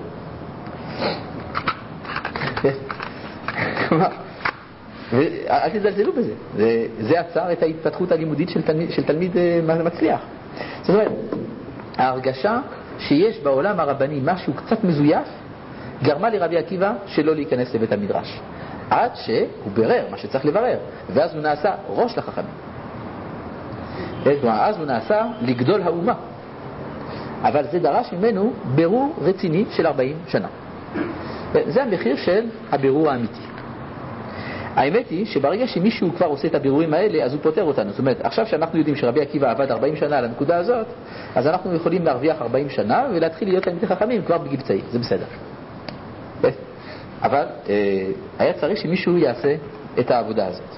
[SPEAKER 1] אל תזלזלו בזה. זה עצר את ההתפתחות הלימודית של תלמיד, של תלמיד מצליח. זאת אומרת, ההרגשה שיש בעולם הרבני משהו קצת מזויף גרמה לרבי עקיבא שלא להיכנס לבית המדרש, עד שהוא ברר מה שצריך לברר, ואז הוא נעשה ראש לחכמים. אז הוא נעשה לגדול האומה, אבל זה דרש ממנו ברור רציני של ארבעים שנה. זה המחיר של הבירור האמיתי. האמת היא שברגע שמישהו כבר עושה את הבירורים האלה, אז הוא פותר אותנו. זאת אומרת, עכשיו שאנחנו יודעים שרבי עקיבא עבד ארבעים שנה על הנקודה הזאת, אז אנחנו יכולים להרוויח ארבעים שנה ולהתחיל להיות תלמידי חכמים כבר בגיל צעיר. זה בסדר. אבל אה, היה צריך שמישהו יעשה את העבודה הזאת.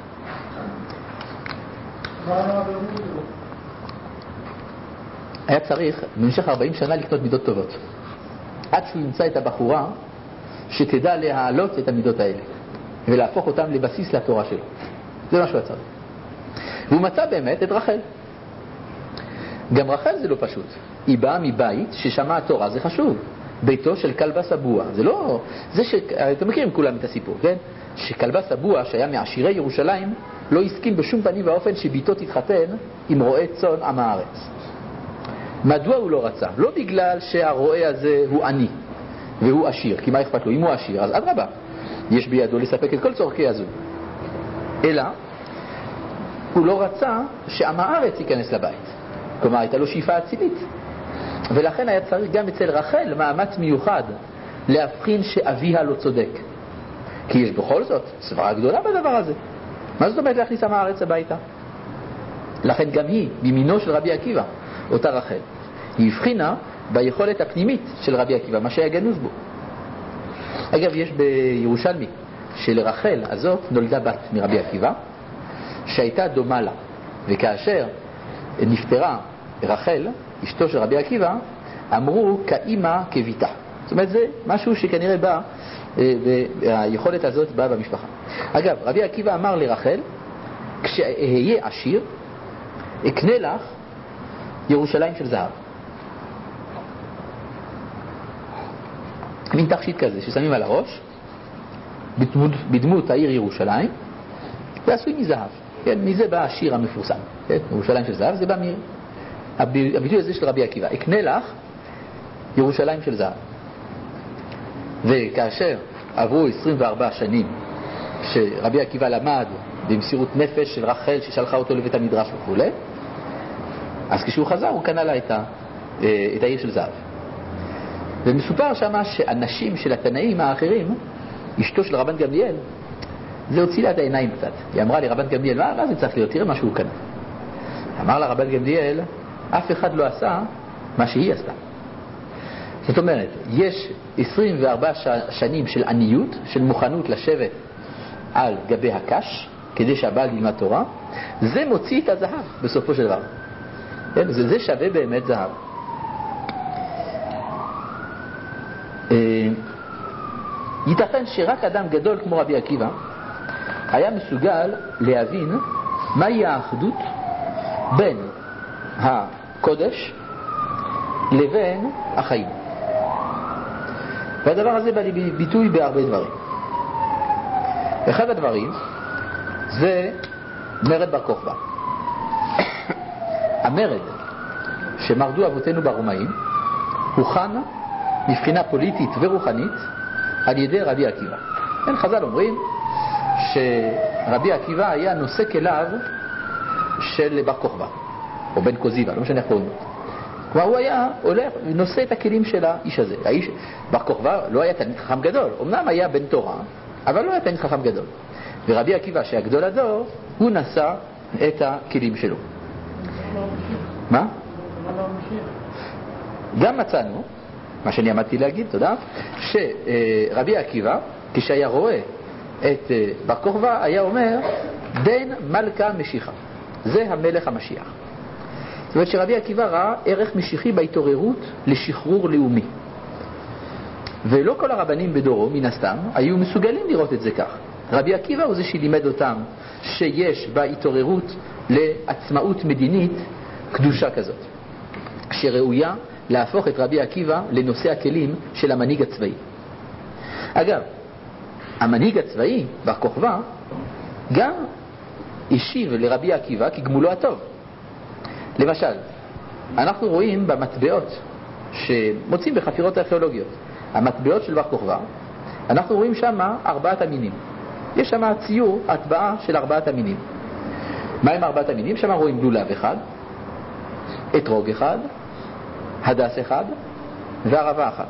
[SPEAKER 1] היה צריך במשך ארבעים שנה לקנות מידות טובות, עד שהוא ימצא את הבחורה שתדע להעלות את המידות האלה ולהפוך אותם לבסיס לתורה שלו. זה מה שהוא צריך. והוא מצא באמת את רחל. גם רחל זה לא פשוט. היא באה מבית ששמע התורה, זה חשוב. ביתו של כלבה סבוע. זה לא... זה ש... אתם מכירים כולם את הסיפור, כן? שכלבה סבוע, שהיה מעשירי ירושלים, לא הסכים בשום פנים ואופן שביתו תתחתן עם רועה צאן עם הארץ. מדוע הוא לא רצה? לא בגלל שהרועה הזה הוא עני והוא עשיר, כי מה אכפת לו? אם הוא עשיר, אז אדרבה, יש בידו לספק את כל צורכי הזוג. אלא, הוא לא רצה שעם הארץ ייכנס לבית. כלומר, הייתה לו שאיפה אצילית. ולכן היה צריך גם אצל רחל מאמץ מיוחד להבחין שאביה לא צודק. כי יש בכל זאת סברה גדולה בדבר הזה. מה זאת אומרת להכניס עם הארץ הביתה? לכן גם היא, מימינו של רבי עקיבא, אותה רחל, היא הבחינה ביכולת הפנימית של רבי עקיבא, מה שהיה גנוז בו. אגב, יש בירושלמי שלרחל הזאת נולדה בת מרבי עקיבא שהייתה דומה לה, וכאשר נפטרה רחל, אשתו של רבי עקיבא, אמרו כאימא כביתה. זאת אומרת, זה משהו שכנראה בא, והיכולת הזאת באה במשפחה. אגב, רבי עקיבא אמר לרחל, כשאהיה עשיר אקנה לך ירושלים של זהב. מין תכשיט כזה ששמים על הראש בדמות, בדמות העיר ירושלים, ועשוי מזהב. כן, מזה בא השיר המפורסם, כן? ירושלים של זהב, זה בא מ... הביטוי הזה של רבי עקיבא, אקנה לך ירושלים של זהב. וכאשר עברו עשרים וארבע שנים שרבי עקיבא למד במסירות נפש של רחל ששלחה אותו לבית המדרש וכו', אז כשהוא חזר הוא קנה לה את, ה, את העיר של זהב. ומסופר שמה שאנשים של התנאים האחרים, אשתו של רבן גמליאל, זה הוציא לה את העיניים קצת. היא אמרה לי, רבן גמליאל, מה, מה זה צריך להיות? תראה מה שהוא קנה. אמר לה רבן גמליאל, אף אחד לא עשה מה שהיא עשתה. זאת אומרת, יש עשרים וארבע שנים של עניות, של מוכנות לשבת על גבי הקש, כדי שהבעל ילמד תורה, זה מוציא את הזהב בסופו של דבר. זה, זה שווה באמת זהב. ייתכן שרק אדם גדול כמו רבי עקיבא היה מסוגל להבין מהי האחדות בין הקודש לבין החיים. והדבר הזה בא לי ביטוי בהרבה דברים. אחד הדברים זה מרד בר כוכבא. המרד שמרדו אבותינו ברומאים הוכן מבחינה פוליטית ורוחנית על ידי רבי עקיבא. כן, חז"ל אומרים שרבי עקיבא היה נושא כליו של בר כוכבא או בן קוזיבא, לא משנה איך קוראים לו. כלומר הוא היה הולך ונושא את הכלים של האיש הזה. האיש בר כוכבא לא היה תלמיד חכם גדול, אמנם היה בן תורה, אבל לא היה תלמיד חכם גדול. ורבי עקיבא שהגדול הדור, הוא נשא את הכלים שלו. מה? גם מצאנו, מה שאני עמדתי להגיד, תודה, שרבי עקיבא, כשהיה רואה את בר כוכבא, היה אומר, בן מלכה משיחה. זה המלך המשיח. זאת אומרת שרבי עקיבא ראה ערך משיחי בהתעוררות לשחרור לאומי. ולא כל הרבנים בדורו, מן הסתם, היו מסוגלים לראות את זה כך. רבי עקיבא הוא זה שלימד אותם שיש בהתעוררות לעצמאות מדינית קדושה כזאת, שראויה להפוך את רבי עקיבא לנושא הכלים של המנהיג הצבאי. אגב, המנהיג הצבאי, בר כוכבא, גם השיב לרבי עקיבא כגמולו הטוב. למשל, אנחנו רואים במטבעות שמוצאים בחפירות הארכיאולוגיות, המטבעות של בר כוכבא, אנחנו רואים שם ארבעת המינים. יש שם ציור, הטבעה של ארבעת המינים. מה עם ארבעת המינים? שם רואים לולב אחד, אתרוג אחד, הדס אחד וערבה אחת.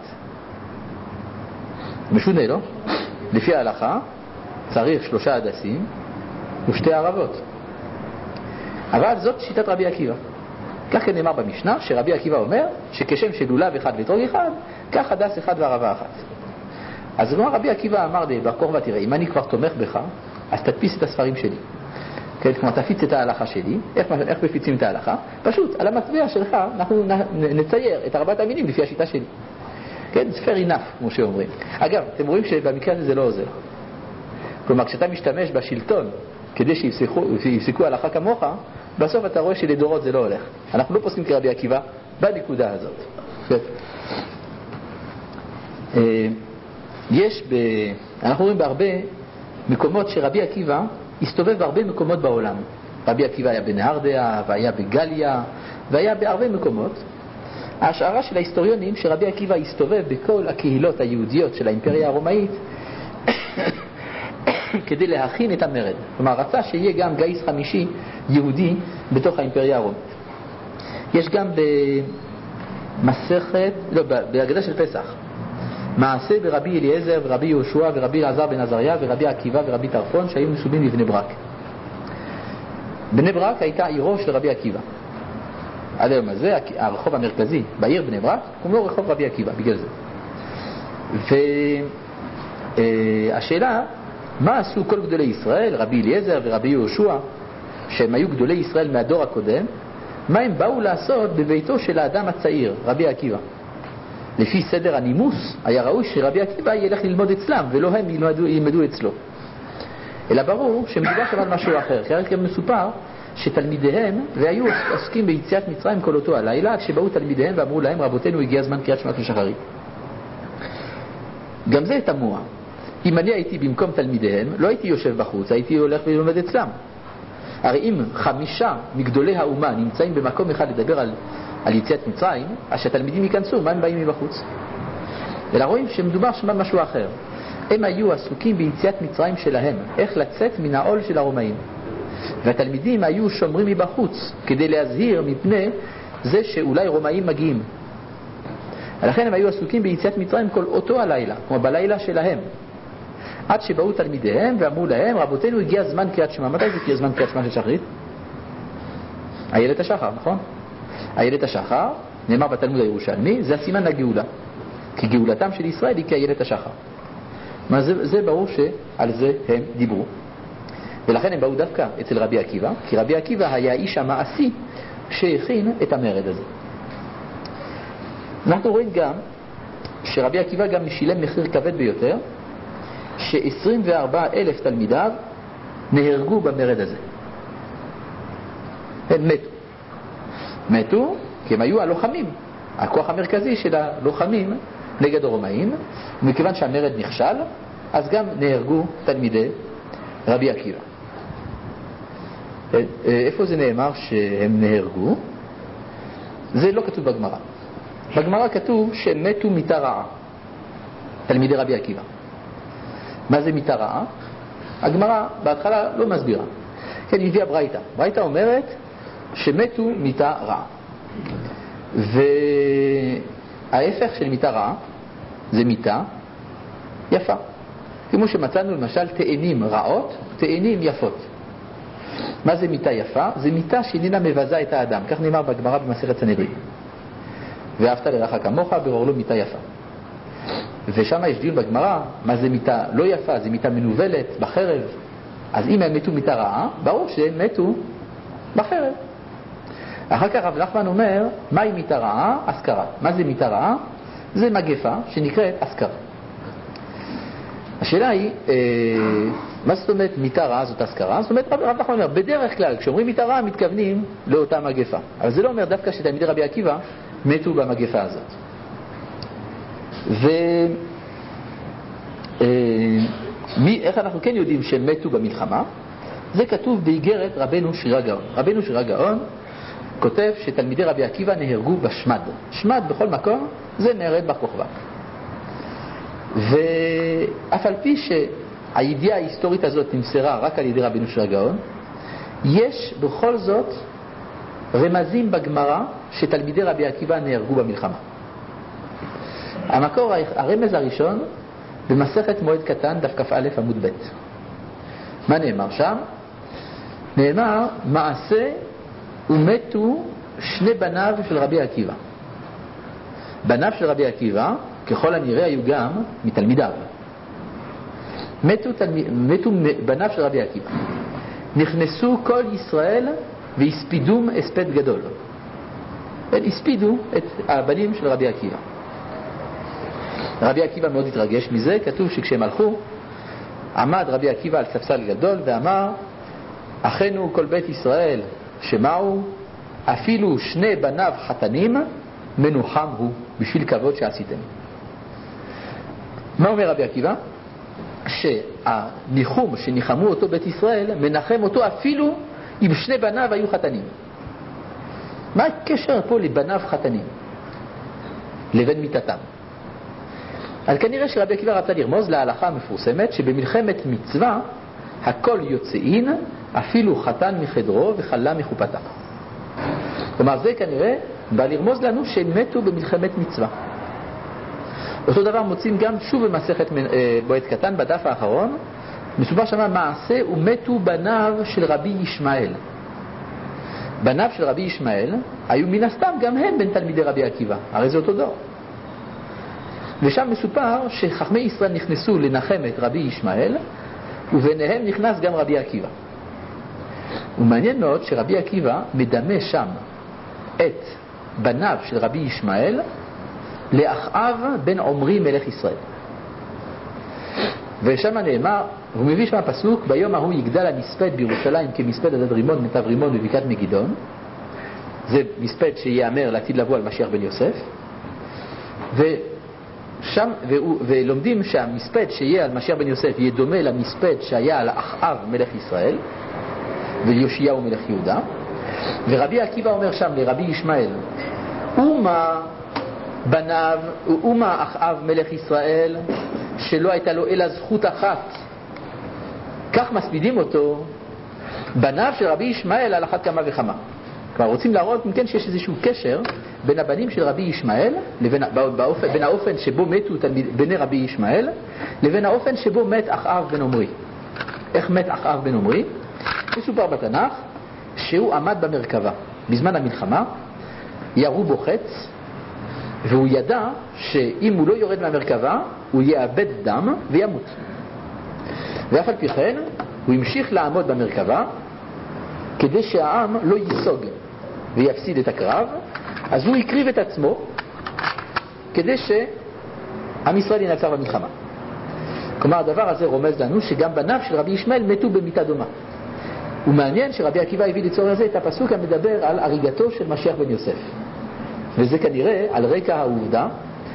[SPEAKER 1] משונה, לא? לפי ההלכה צריך שלושה הדסים ושתי ערבות. אבל זאת שיטת רבי עקיבא. כך כן נאמר במשנה שרבי עקיבא אומר שכשם של לולב אחד ואתרוג אחד, כך הדס אחד וערבה אחת. אז רבי עקיבא אמר לי, בר כוכבא, תראה, אם אני כבר תומך בך, אז תדפיס את הספרים שלי. כן, כלומר, תפיץ את ההלכה שלי. איך, איך מפיצים את ההלכה? פשוט, על המטבע שלך אנחנו נצייר את ארבעת המינים לפי השיטה שלי. כן, זה fair enough, כמו שאומרים. אגב, אתם רואים שבמקרה הזה זה לא עוזר. כלומר, כשאתה משתמש בשלטון כדי שיפסקו ההלכה כמוך, בסוף אתה רואה שלדורות זה לא הולך. אנחנו לא פוסקים כרבי עקיבא בנקודה הזאת. כן. יש ב... אנחנו רואים בהרבה מקומות שרבי עקיבא הסתובב בהרבה מקומות בעולם. רבי עקיבא היה בנהרדיה, והיה בגליה, והיה בהרבה מקומות. ההשערה של ההיסטוריונים שרבי עקיבא הסתובב בכל הקהילות היהודיות של האימפריה הרומאית כדי להכין את המרד. כלומר, רצה שיהיה גם גיס חמישי יהודי בתוך האימפריה הרומית. יש גם במסכת, לא, בהגדה של פסח, מעשה ברבי אליעזר ורבי יהושע ורבי אלעזר בן עזריה ורבי עקיבא ורבי טרפון שהיו מסובים בבני ברק. בני ברק הייתה עירו של רבי עקיבא. עד היום הזה, הרחוב המרכזי בעיר בני ברק, קוראים לו רחוב רבי עקיבא, בגלל זה. והשאלה, מה עשו כל גדולי ישראל, רבי אליעזר ורבי יהושע, שהם היו גדולי ישראל מהדור הקודם, מה הם באו לעשות בביתו של האדם הצעיר, רבי עקיבא? לפי סדר הנימוס, היה ראוי שרבי עקיבא ילך ללמוד אצלם, ולא הם ילמדו, ילמדו אצלו. אלא ברור שמדובר שם על משהו אחר, כי הרי מסופר שתלמידיהם, והיו עוסקים ביציאת מצרים כל אותו הלילה, כשבאו תלמידיהם ואמרו להם, רבותינו, הגיע הזמן קריאת שמע לשחרית. גם זה תמוה. אם אני הייתי במקום תלמידיהם, לא הייתי יושב בחוץ, הייתי הולך ולומד אצלם. הרי אם חמישה מגדולי האומה נמצאים במקום אחד לדבר על, על יציאת מצרים, אז שהתלמידים ייכנסו, מה הם באים מבחוץ? אלא רואים שמדובר שם על משהו אחר. הם היו עסוקים ביציאת מצרים שלהם, איך לצאת מן העול של הרומאים. והתלמידים היו שומרים מבחוץ, כדי להזהיר מפני זה שאולי רומאים מגיעים. לכן הם היו עסוקים ביציאת מצרים כל אותו הלילה, כמו בלילה שלהם. עד שבאו תלמידיהם ואמרו להם, רבותינו, הגיע זמן קריאת שמע. מתי זה הגיע זמן קריאת שמע של שחרית? איילת השחר, נכון? איילת השחר, נאמר בתלמוד הירושלמי, זה הסימן לגאולה. כי גאולתם של ישראל היא כאיילת השחר. מה זה, זה ברור שעל זה הם דיברו. ולכן הם באו דווקא אצל רבי עקיבא, כי רבי עקיבא היה האיש המעשי שהכין את המרד הזה. אנחנו רואים גם שרבי עקיבא גם משילם מחיר כבד ביותר, ש-עשרים וארבעה אלף תלמידיו נהרגו במרד הזה. הם מתו. מתו כי הם היו הלוחמים, הכוח המרכזי של הלוחמים נגד הרומאים, ומכיוון שהמרד נכשל, אז גם נהרגו תלמידי רבי עקיבא. איפה זה נאמר שהם נהרגו? זה לא כתוב בגמרא. בגמרא כתוב שהם מתו מיתה רעה, תלמידי רבי עקיבא. מה זה מיתה רעה? הגמרא בהתחלה לא מסבירה. כן, היא הביאה ברייתא. ברייתא אומרת שמתו מיתה רעה. וההפך של מיתה רעה זה מיתה יפה. כמו שמצאנו למשל תאנים רעות, תאנים יפות. מה זה מיתה יפה? זה מיתה שאיננה מבזה את האדם. כך נאמר בגמרא במסכת סנהדרין. ואהבת לרעך כמוך, ברור לו מיתה יפה. ושם יש דיון בגמרא, מה זה מיתה לא יפה, זה מיתה מנובלת, בחרב. אז אם הם מתו מיתה רעה, ברור שהם מתו בחרב. אחר כך רב נחמן אומר, מהי מיתה רעה? אזכרה. מה זה מיתה רעה? זה מגפה שנקראת אזכרה. השאלה היא, אה, מה זאת אומרת מיתה רעה זאת אזכרה? זאת אומרת, רב נחמן אומר, בדרך כלל כשאומרים מיתה רעה מתכוונים לאותה מגפה. אבל זה לא אומר דווקא שתלמידי רבי עקיבא מתו במגפה הזאת. ו... אה, מי, איך אנחנו כן יודעים שהם מתו במלחמה? זה כתוב באיגרת רבנו שירה גאון. רבנו שירה גאון כותב שתלמידי רבי עקיבא נהרגו בשמד. שמד בכל מקום זה מרד בר כוכבא. ואף על פי שהידיעה ההיסטורית הזאת נמסרה רק על ידי רבנו שירה גאון, יש בכל זאת רמזים בגמרא שתלמידי רבי עקיבא נהרגו במלחמה. המקור, הרמז הראשון במסכת מועד קטן דף כ"א עמוד ב'. מה נאמר שם? נאמר מעשה ומתו שני בניו של רבי עקיבא. בניו של רבי עקיבא ככל הנראה היו גם מתלמידיו. מתו, תלמיד, מתו בניו של רבי עקיבא. נכנסו כל ישראל והספידום הספד גדול. הם הספידו את הבנים של רבי עקיבא. רבי עקיבא מאוד התרגש מזה. כתוב שכשהם הלכו עמד רבי עקיבא על ספסל גדול ואמר, אחינו כל בית ישראל שמעו, אפילו שני בניו חתנים מנוחם הוא בשביל כבוד שעשיתם. מה אומר רבי עקיבא? שהניחום שניחמו אותו בית ישראל מנחם אותו אפילו אם שני בניו היו חתנים. מה הקשר פה לבניו חתנים לבין מיתתם? אז כנראה שרבי עקיבא רצה לרמוז להלכה המפורסמת שבמלחמת מצווה הכל יוצאין, אפילו חתן מחדרו וחלה מחופתה. כלומר זה כנראה בא לרמוז לנו שהם מתו במלחמת מצווה. אותו דבר מוצאים גם שוב במסכת מועד קטן בדף האחרון, מסופר שמה מעשה ומתו בניו של רבי ישמעאל. בניו של רבי ישמעאל היו מן הסתם גם הם בין תלמידי רבי עקיבא, הרי זה אותו דור. ושם מסופר שחכמי ישראל נכנסו לנחם את רבי ישמעאל, וביניהם נכנס גם רבי עקיבא. ומעניין מאוד שרבי עקיבא מדמה שם את בניו של רבי ישמעאל לאחאב בן עומרי מלך ישראל. ושם נאמר, הוא מביא שם הפסוק, ביום ההוא יגדל המספד בירושלים כמספד עד רימון נתב רימון בבקעת מגידון. זה מספד שיאמר לעתיד לבוא על משיח בן יוסף. ושם, ו- ולומדים שהמספד שיהיה על משיח בן יוסף יהיה דומה למספד שהיה על אחאב מלך ישראל וליאשיהו מלך יהודה. ורבי עקיבא אומר שם לרבי ישמעאל, ומה בניו, ומה אחאב מלך ישראל שלא הייתה לו אלא זכות אחת, כך מספידים אותו, בניו של רבי ישמעאל על אחת כמה וכמה. כבר רוצים להראות מכן שיש איזשהו קשר בין הבנים של רבי ישמעאל לבין באופן, בין האופן שבו מתו תלמיד, בני רבי ישמעאל לבין האופן שבו מת אחאב בן עומרי. איך מת אחאב בן עומרי? מסופר בתנ"ך שהוא עמד במרכבה בזמן המלחמה, ירו בו חץ, והוא ידע שאם הוא לא יורד מהמרכבה הוא יאבד דם וימות. ואף על פי כן הוא המשיך לעמוד במרכבה כדי שהעם לא ייסוג ויפסיד את הקרב. אז הוא הקריב את עצמו כדי שעם ישראל ינצח במלחמה. כלומר הדבר הזה רומז לנו שגם בניו של רבי ישמעאל מתו במיתה דומה. ומעניין שרבי עקיבא הביא לצורך הזה את הפסוק המדבר על הריגתו של משיח בן יוסף, וזה כנראה על רקע העובדה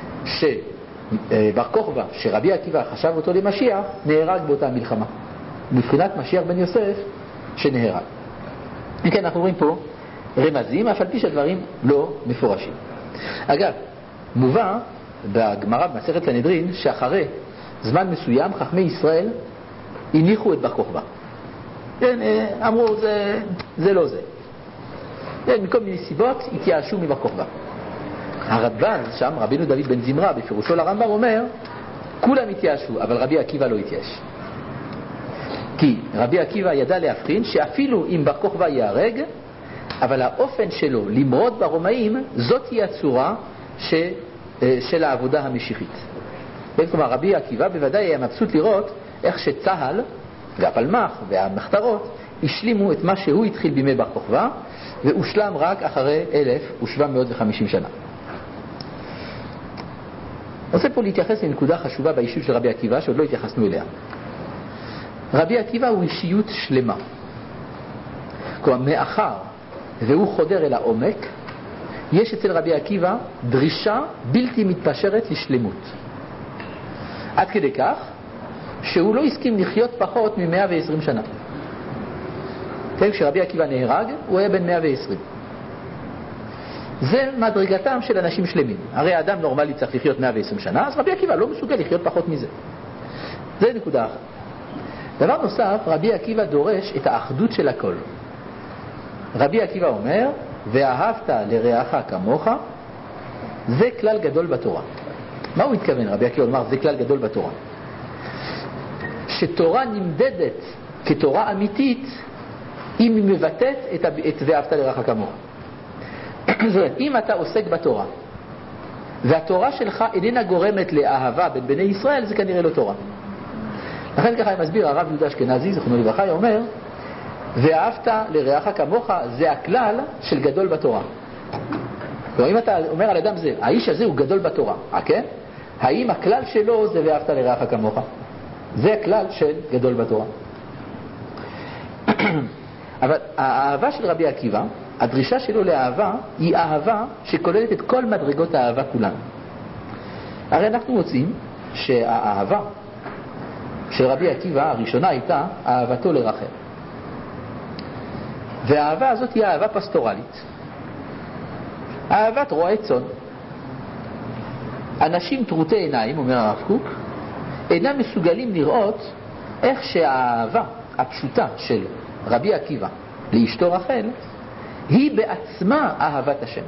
[SPEAKER 1] שבר כוכבא שרבי עקיבא חשב אותו למשיח נהרג באותה מלחמה, מבחינת משיח בן יוסף שנהרג. וכן אנחנו רואים פה רמזים, אף על פי שהדברים לא מפורשים. אגב, מובא בגמרא במסכת סנהדרין שאחרי זמן מסוים חכמי ישראל הניחו את בר כוכבא. כן, אמרו זה, זה לא זה. כן, מכל מיני סיבות התייאשו מבר כוכבא. הרדב"ז שם, רבינו דוד בן זמרה בפירושו לרמב"ם אומר, כולם התייאשו, אבל רבי עקיבא לא התייאש. כי רבי עקיבא ידע להבחין שאפילו אם בר כוכבא ייהרג, אבל האופן שלו למרוד ברומאים, זאת היא הצורה ש, של העבודה המשיחית. כלומר, רבי עקיבא בוודאי היה מבסוט לראות איך שצהל והפלמח והמחתרות השלימו את מה שהוא התחיל בימי בר כוכבא, והושלם רק אחרי אלף ושבע מאות וחמישים שנה. אני רוצה פה להתייחס לנקודה חשובה באישיות של רבי עקיבא שעוד לא התייחסנו אליה. רבי עקיבא הוא אישיות שלמה. כלומר, מאחר והוא חודר אל העומק, יש אצל רבי עקיבא דרישה בלתי מתפשרת לשלמות. עד כדי כך שהוא לא הסכים לחיות פחות מ-מאה ועשרים שנה. כן, כשרבי עקיבא נהרג, הוא היה בן מאה ועשרים. זה מדרגתם של אנשים שלמים. הרי האדם נורמלי צריך לחיות מאה ועשרים שנה, אז רבי עקיבא לא מסוגל לחיות פחות מזה. זה נקודה אחת. דבר נוסף, רבי עקיבא דורש את האחדות של הכל. רבי עקיבא אומר, ואהבת לרעך כמוך, זה כלל גדול בתורה. מה הוא מתכוון, רבי עקיבא אומר, זה כלל גדול בתורה? שתורה נמדדת כתורה אמיתית אם היא מבטאת את, את ואהבת לרעך כמוך. זאת אומרת, אם אתה עוסק בתורה והתורה שלך איננה גורמת לאהבה בין בני ישראל, זה כנראה לא תורה. לכן ככה מסביר הרב יהודה אשכנזי זכרונו לברכה, אומר ואהבת לרעך כמוך זה הכלל של גדול בתורה. כלומר, אם אתה אומר על אדם זה, האיש הזה הוא גדול בתורה, אה, כן? האם הכלל שלו זה ואהבת לרעך כמוך? זה הכלל של גדול בתורה. אבל האהבה של רבי עקיבא, הדרישה שלו לאהבה היא אהבה שכוללת את כל מדרגות האהבה כולן. הרי אנחנו רוצים שהאהבה של רבי עקיבא הראשונה הייתה אהבתו לרחל. והאהבה הזאת היא אהבה פסטורלית. אהבת רועי צאן. אנשים טרוטי עיניים, אומר הרב קוק, אינם מסוגלים לראות איך שהאהבה הפשוטה של רבי עקיבא לאשתו רחל היא בעצמה אהבת השם.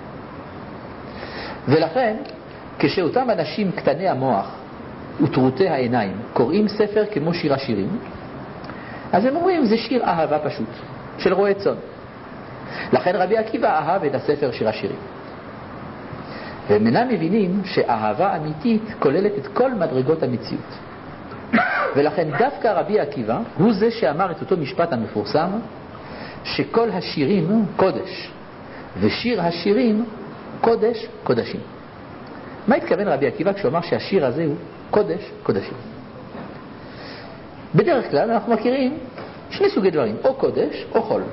[SPEAKER 1] ולכן כשאותם אנשים קטני המוח וטרוטי העיניים קוראים ספר כמו שיר השירים, אז הם אומרים זה שיר אהבה פשוט של רועי צאן. לכן רבי עקיבא אהב את הספר שיר השירים. והם אינם מבינים שאהבה אמיתית כוללת את כל מדרגות המציאות. ולכן דווקא רבי עקיבא הוא זה שאמר את אותו משפט המפורסם שכל השירים קודש ושיר השירים קודש קודשים. מה התכוון רבי עקיבא כשהוא אמר שהשיר הזה הוא קודש קודשים? בדרך כלל אנחנו מכירים שני סוגי דברים, או קודש או חול.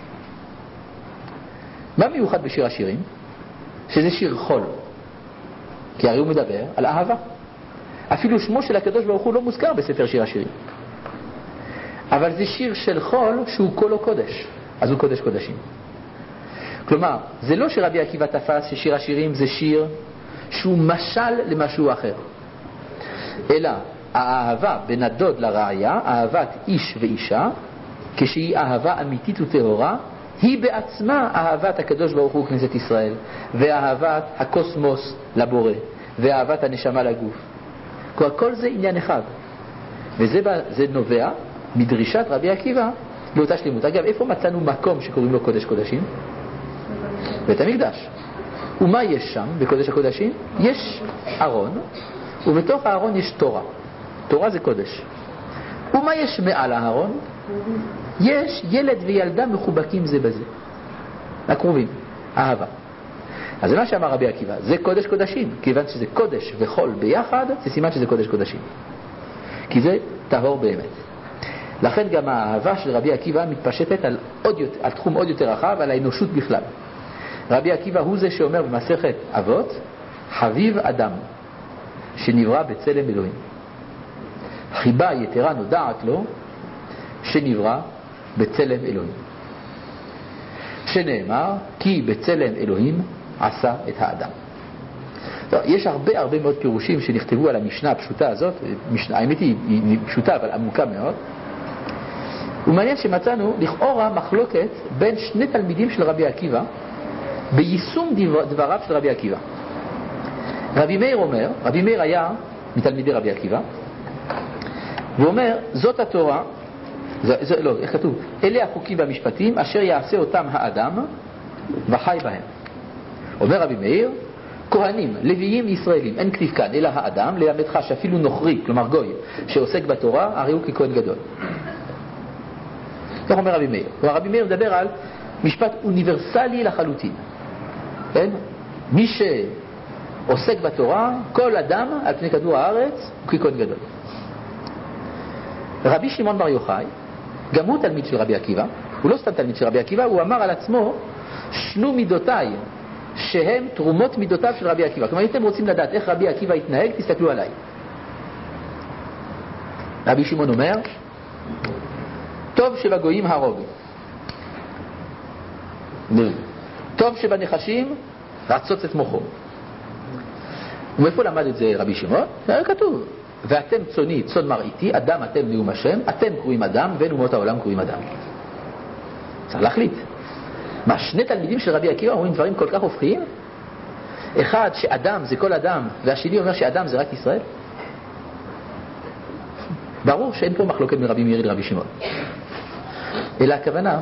[SPEAKER 1] מה מיוחד בשיר השירים? שזה שיר חול, כי הרי הוא מדבר על אהבה. אפילו שמו של הקדוש ברוך הוא לא מוזכר בספר שיר השירים, אבל זה שיר של חול שהוא כולו קודש, אז הוא קודש קודשים. כלומר, זה לא שרבי עקיבא תפס ששיר השירים זה שיר שהוא משל למשהו אחר, אלא האהבה בין הדוד לרעיה, אהבת איש ואישה, כשהיא אהבה אמיתית וטהורה, היא בעצמה אהבת הקדוש ברוך הוא כנסת ישראל, ואהבת הקוסמוס לבורא, ואהבת הנשמה לגוף. כל, כל זה עניין אחד, וזה זה נובע מדרישת רבי עקיבא לאותה שלמות. אגב, איפה מצאנו מקום שקוראים לו קודש קודשים? בית המקדש. ומה יש שם בקודש הקודשים? יש ארון, ובתוך הארון יש תורה. תורה זה קודש. ומה יש מעל הארון? יש ילד וילדה מחובקים זה בזה, הקרובים, אהבה. אז זה מה שאמר רבי עקיבא, זה קודש קודשים, כיוון שזה קודש וחול ביחד, זה סימן שזה קודש קודשים, כי זה טהור באמת. לכן גם האהבה של רבי עקיבא מתפשטת על, עוד יותר, על תחום עוד יותר רחב, על האנושות בכלל. רבי עקיבא הוא זה שאומר במסכת אבות, חביב אדם שנברא בצלם אלוהים, חיבה יתרה נודעת לו שנברא בצלם אלוהים, שנאמר כי בצלם אלוהים עשה את האדם. טוב, יש הרבה הרבה מאוד פירושים שנכתבו על המשנה הפשוטה הזאת. משנה, האמת היא, היא פשוטה אבל עמוקה מאוד. ומעניין שמצאנו לכאורה מחלוקת בין שני תלמידים של רבי עקיבא ביישום דבר, דבריו של רבי עקיבא. רבי מאיר אומר, רבי מאיר היה מתלמידי רבי עקיבא, והוא אומר זאת התורה, זה, זה, לא, איך כתוב? אלה החוקים והמשפטים אשר יעשה אותם האדם וחי בהם. אומר רבי מאיר, כהנים, לוויים ישראלים, אין כתיב כאן, אלא האדם, ללמדך שאפילו נוכרי, כלומר גוי, שעוסק בתורה, הרי הוא ככהן גדול. כך אומר רבי מאיר. רבי מאיר מדבר על משפט אוניברסלי לחלוטין. כן? מי שעוסק בתורה, כל אדם על פני כדור הארץ, הוא ככהן גדול. רבי שמעון בר יוחאי, גם הוא תלמיד של רבי עקיבא, הוא לא סתם תלמיד של רבי עקיבא, הוא אמר על עצמו, שנו מידותיי, שהם תרומות מידותיו של רבי עקיבא. כלומר, אם אתם רוצים לדעת איך רבי עקיבא התנהג, תסתכלו עליי. רבי שמעון אומר, טוב שבגויים הרוג, טוב שבנחשים רצוץ את מוחו. ומאיפה למד את זה רבי שמעון? זה כתוב, ואתם צוני צאן מרעיתי, אדם אתם נאום השם, אתם קרואים אדם ואין אומות העולם קרואים אדם. צריך להחליט. מה, שני תלמידים של רבי עקיבא אומרים דברים כל כך הופכיים? אחד שאדם זה כל אדם, והשני אומר שאדם זה רק ישראל? ברור שאין פה מחלוקת מרבי מאיר לרבי שמעון, אלא הכוונה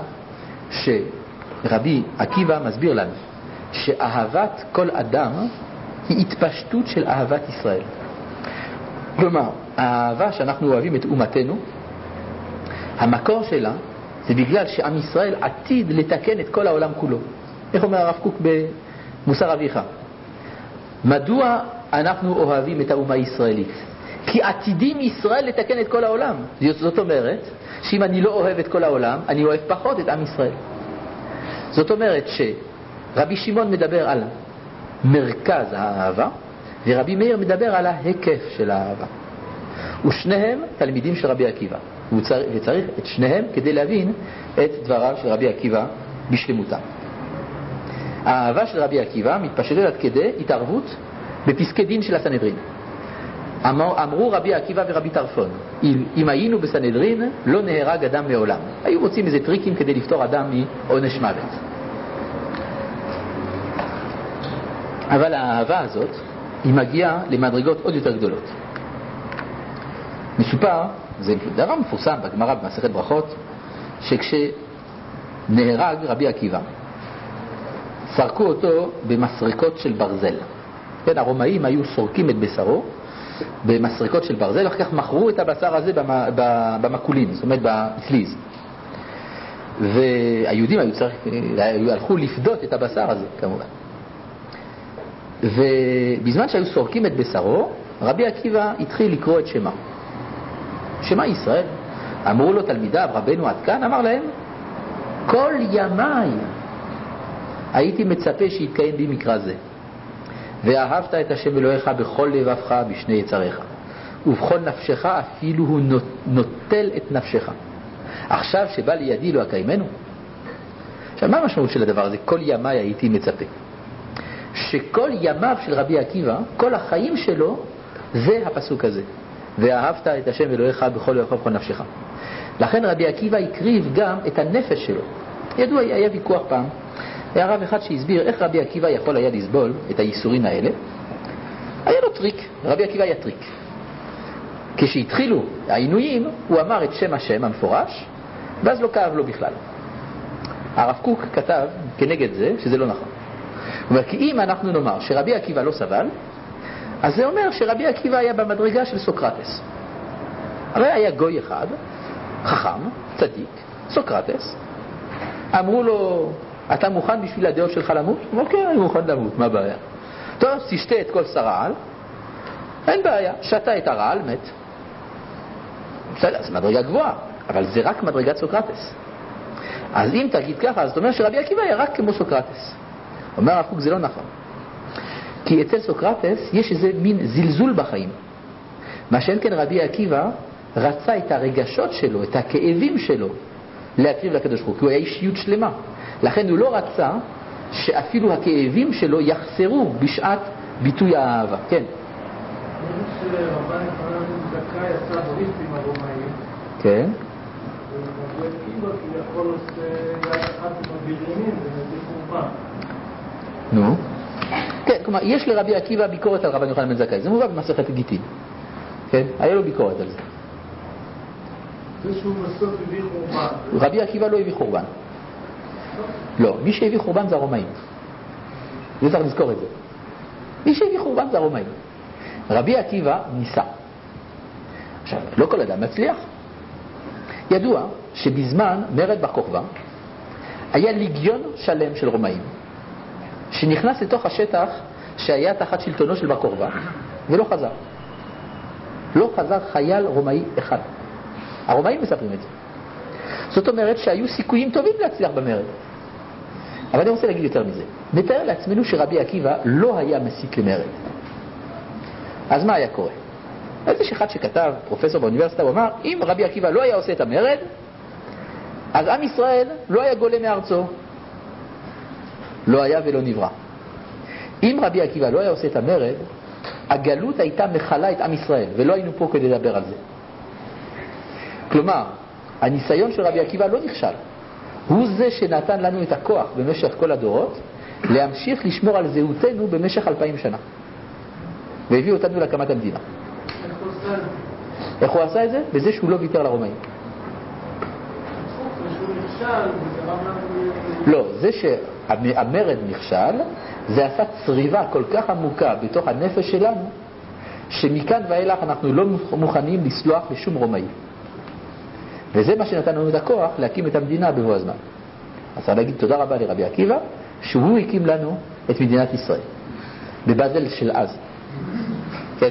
[SPEAKER 1] שרבי עקיבא מסביר לנו שאהבת כל אדם היא התפשטות של אהבת ישראל. כלומר, האהבה שאנחנו אוהבים את אומתנו, המקור שלה זה בגלל שעם ישראל עתיד לתקן את כל העולם כולו. איך אומר הרב קוק במוסר אביך? מדוע אנחנו אוהבים את האומה הישראלית? כי עתידים ישראל לתקן את כל העולם. זאת אומרת שאם אני לא אוהב את כל העולם, אני אוהב פחות את עם ישראל. זאת אומרת שרבי שמעון מדבר על מרכז האהבה, ורבי מאיר מדבר על ההיקף של האהבה. ושניהם תלמידים של רבי עקיבא, וצריך את שניהם כדי להבין את דבריו של רבי עקיבא בשלמותם. האהבה של רבי עקיבא מתפשטת עד כדי התערבות בפסקי דין של הסנהדרין. אמר, אמרו רבי עקיבא ורבי טרפון, אם, אם היינו בסנהדרין לא נהרג אדם מעולם. היו רוצים איזה טריקים כדי לפתור אדם מעונש מוות. אבל האהבה הזאת היא מגיעה למדרגות עוד יותר גדולות. מסופר, זה דבר מפורסם בגמרא במסכת ברכות, שכשנהרג רבי עקיבא סרקו אותו במסרקות של ברזל. כן, הרומאים היו סורקים את בשרו במסרקות של ברזל, ואחר כך מכרו את הבשר הזה במקולים, זאת אומרת בפליז. והיהודים היו צריך, הלכו לפדות את הבשר הזה כמובן. ובזמן שהיו סורקים את בשרו, רבי עקיבא התחיל לקרוא את שמה. שמה ישראל. אמרו לו תלמידיו, רבנו עד כאן, אמר להם, כל ימיי הייתי מצפה שיתקיים בי מקרא זה. ואהבת את השם אלוהיך בכל לבבך בשני יצריך, ובכל נפשך אפילו הוא נוטל את נפשך. עכשיו שבא לידי לא אקיימנו. עכשיו מה המשמעות של הדבר הזה? כל ימיי הייתי מצפה. שכל ימיו של רבי עקיבא, כל החיים שלו, זה הפסוק הזה. ואהבת את השם אלוהיך בכל לבבך ובכל נפשך. לכן רבי עקיבא הקריב גם את הנפש שלו. ידוע, היה ויכוח פעם. היה רב אחד שהסביר איך רבי עקיבא יכול היה לסבול את הייסורים האלה. היה לו טריק, רבי עקיבא היה טריק. כשהתחילו העינויים, הוא אמר את שם השם המפורש, ואז לא כאב לו בכלל. הרב קוק כתב כנגד זה שזה לא נכון. הוא אומר, כי אם אנחנו נאמר שרבי עקיבא לא סבל, אז זה אומר שרבי עקיבא היה במדרגה של סוקרטס. הרי היה גוי אחד, חכם, צדיק, סוקרטס. אמרו לו, אתה מוכן בשביל הדעות שלך למות? הוא אומר, כן, אני מוכן למות, מה הבעיה? טוב, תשתה את כל סרעל, אין בעיה, שתה את הרעל, מת. בסדר, זה מדרגה גבוהה, אבל זה רק מדרגת סוקרטס. אז אם תגיד ככה, אז זאת אומרת שרבי עקיבא היה רק כמו סוקרטס. אומר הרב קוק, זה לא נכון. כי אצל סוקרטס יש איזה מין זלזול בחיים. מה שאין כן רבי עקיבא רצה את הרגשות שלו, את הכאבים שלו, להקריב לקדוש ברוך הוא, כי הוא היה אישיות שלמה. לכן הוא לא רצה שאפילו הכאבים שלו יחסרו בשעת ביטוי האהבה. כן.
[SPEAKER 3] אני חושב שרבן יוחנן בן זכאי עשה ברית עם הרומאים.
[SPEAKER 1] כן.
[SPEAKER 3] ורבי עקיבא כביכול עושה יד אחת עם הבריונים ומביא חורבן.
[SPEAKER 1] נו. כן, כלומר, יש לרבי עקיבא ביקורת על רבן יוחנן בן זכאי. זה מובא במסכת גיטין. כן? היה לו ביקורת על זה.
[SPEAKER 3] זה שהוא בסוף הביא חורבן.
[SPEAKER 1] רבי עקיבא לא הביא חורבן. לא, מי שהביא חורבן זה הרומאים. זה צריך לזכור את זה. מי שהביא חורבן זה הרומאים. רבי עקיבא ניסה. עכשיו, לא כל אדם מצליח. ידוע שבזמן מרד בר כוכבא היה ליגיון שלם של רומאים שנכנס לתוך השטח שהיה תחת שלטונו של בר כוכבא ולא חזר. לא חזר חייל רומאי אחד. הרומאים מספרים את זה. זאת אומרת שהיו סיכויים טובים להצליח במרד. אבל אני רוצה להגיד יותר מזה. נתאר לעצמנו שרבי עקיבא לא היה מסית למרד. אז מה היה קורה? אז יש אחד שכתב, פרופסור באוניברסיטה, הוא אמר, אם רבי עקיבא לא היה עושה את המרד, אז עם ישראל לא היה גולה מארצו. לא היה ולא נברא. אם רבי עקיבא לא היה עושה את המרד, הגלות הייתה מחלה את עם ישראל, ולא היינו פה כדי לדבר על זה. כלומר, הניסיון של רבי עקיבא לא נכשל. הוא זה שנתן לנו את הכוח במשך כל הדורות, להמשיך לשמור על זהותנו במשך אלפיים שנה. והביא אותנו להקמת המדינה.
[SPEAKER 3] איך הוא עושה את זה?
[SPEAKER 1] איך הוא עשה את זה? בזה שהוא לא ויתר לרומאים.
[SPEAKER 3] שהוא נכשל, וזה רב לנו...
[SPEAKER 1] לא, זה שהמרד נכשל, זה עשה צריבה כל כך עמוקה בתוך הנפש שלנו, שמכאן ואילך אנחנו לא מוכנים לסלוח לשום רומאי. וזה מה שנתן לנו את הכוח להקים את המדינה בבוא הזמן. אז אני אגיד תודה רבה לרבי עקיבא, שהוא הקים לנו את מדינת ישראל. בבזל של אז. כן?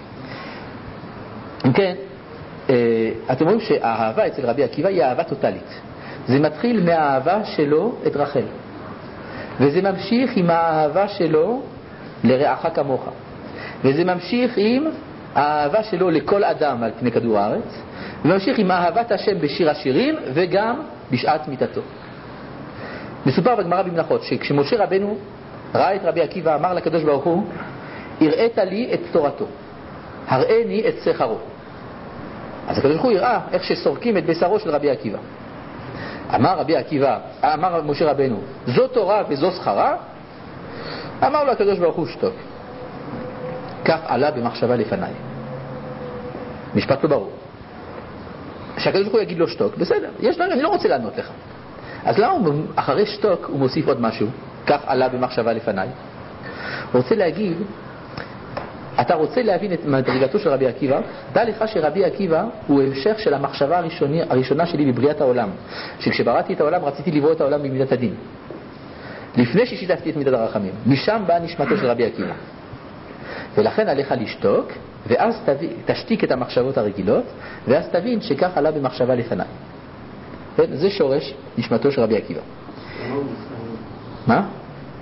[SPEAKER 1] כן, אתם רואים שהאהבה אצל רבי עקיבא היא אהבה טוטלית. זה מתחיל מהאהבה שלו את רחל. וזה ממשיך עם האהבה שלו לרעך כמוך. וזה ממשיך עם האהבה שלו לכל אדם על פני כדור הארץ, וממשיך עם אהבת השם בשיר השירים וגם בשעת מיתתו. מסופר בגמרא במנחות שכשמשה רבנו ראה את רבי עקיבא אמר לקדוש ברוך הוא, הראית לי את תורתו, הראיני את שכרו. אז הקדוש ברוך הוא הראה איך שסורקים את בשרו של רבי עקיבא. אמר רבי עקיבא, אמר משה רבנו, זו תורה וזו שכרה. אמר לו הקדוש ברוך הוא, שתוק. כך עלה במחשבה לפניי. משפט לא ברור. שהקדוש ברוך הוא יגיד לו שתוק, בסדר, יש דברים, אני לא רוצה לענות לך. אז למה הוא, אחרי שתוק הוא מוסיף עוד משהו? כך עלה במחשבה לפניי. הוא רוצה להגיד, אתה רוצה להבין את מדרגתו של רבי עקיבא, דע לך שרבי עקיבא הוא המשך של המחשבה הראשוני, הראשונה שלי בבריאת העולם. שכשבראתי את העולם רציתי לברוא את העולם במידת הדין. לפני ששיתפתי את מידת הרחמים. משם באה נשמתו של רבי עקיבא. ולכן עליך לשתוק, ואז תבין, תשתיק את המחשבות הרגילות, ואז תבין שכך עלה במחשבה לפניי. זה שורש נשמתו של רבי עקיבא. מה?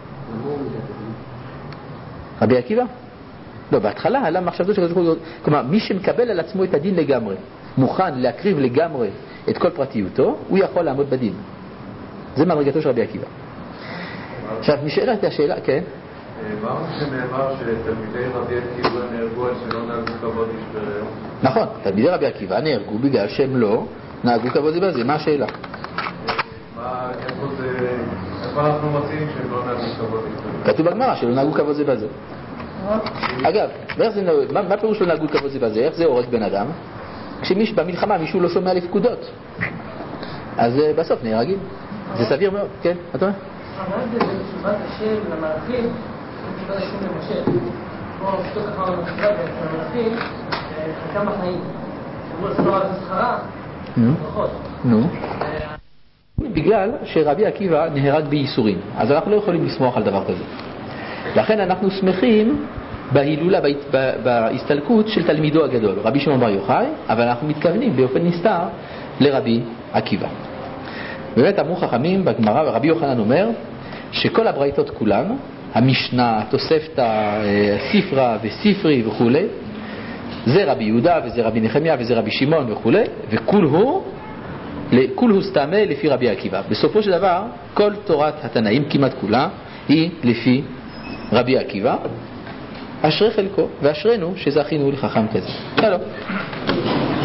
[SPEAKER 1] רבי עקיבא? לא, בהתחלה עלה מחשבתו של רבי עקיבא. כלומר, מי שמקבל על עצמו את הדין לגמרי, מוכן להקריב לגמרי את כל פרטיותו, הוא יכול לעמוד בדין. זה מדרגתו של רבי עקיבא. עכשיו, נשאלה את השאלה, כן?
[SPEAKER 2] מה שנאמר שתלמידי רבי עקיבא נהרגו על שלא נהגו כבוד איש ברעהו?
[SPEAKER 1] נכון, תלמידי רבי עקיבא נהרגו בגלל שהם לא נהגו כבוד זה בזה. מה השאלה?
[SPEAKER 2] מה, איפה זה, איפה אנחנו מוצאים שהם לא נהגו כבוד איש ברעהו?
[SPEAKER 1] כתוב בגמרא שלא נהגו כבוד זה בזה. אגב, מה, מה פירוש לא נהגו כבוד זה בזה? איך זה הורג בן אדם? כשבמלחמה מישהו לא שומע לפקודות, אז בסוף נהרגים. זה סביר מאוד, כן? אתה אומר?
[SPEAKER 3] מה זה בין תשובת השם למלאכים, תשובת השם למשה? כמו שתוק אחר המחשבה למלאכים, חלקם בחיים. אמרו לסנור על השכרה, ברכות.
[SPEAKER 1] נו. בגלל שרבי עקיבא נהרג בייסורים, אז אנחנו לא יכולים לשמוח על דבר כזה. לכן אנחנו שמחים בהילולה, בהסתלקות של תלמידו הגדול, רבי שמעון בר יוחאי, אבל אנחנו מתכוונים באופן נסתר לרבי עקיבא. באמת אמרו חכמים בגמרא, ורבי יוחנן אומר שכל הברייתות כולן, המשנה, תוספתא, ספרא וספרי וכו', זה רבי יהודה וזה רבי נחמיה וזה רבי שמעון וכו', וכול הוא כול הוא סתמה לפי רבי עקיבא. בסופו של דבר כל תורת התנאים כמעט כולה היא לפי רבי עקיבא. אשרי חלקו ואשרנו שזכינו לחכם כזה. שלום.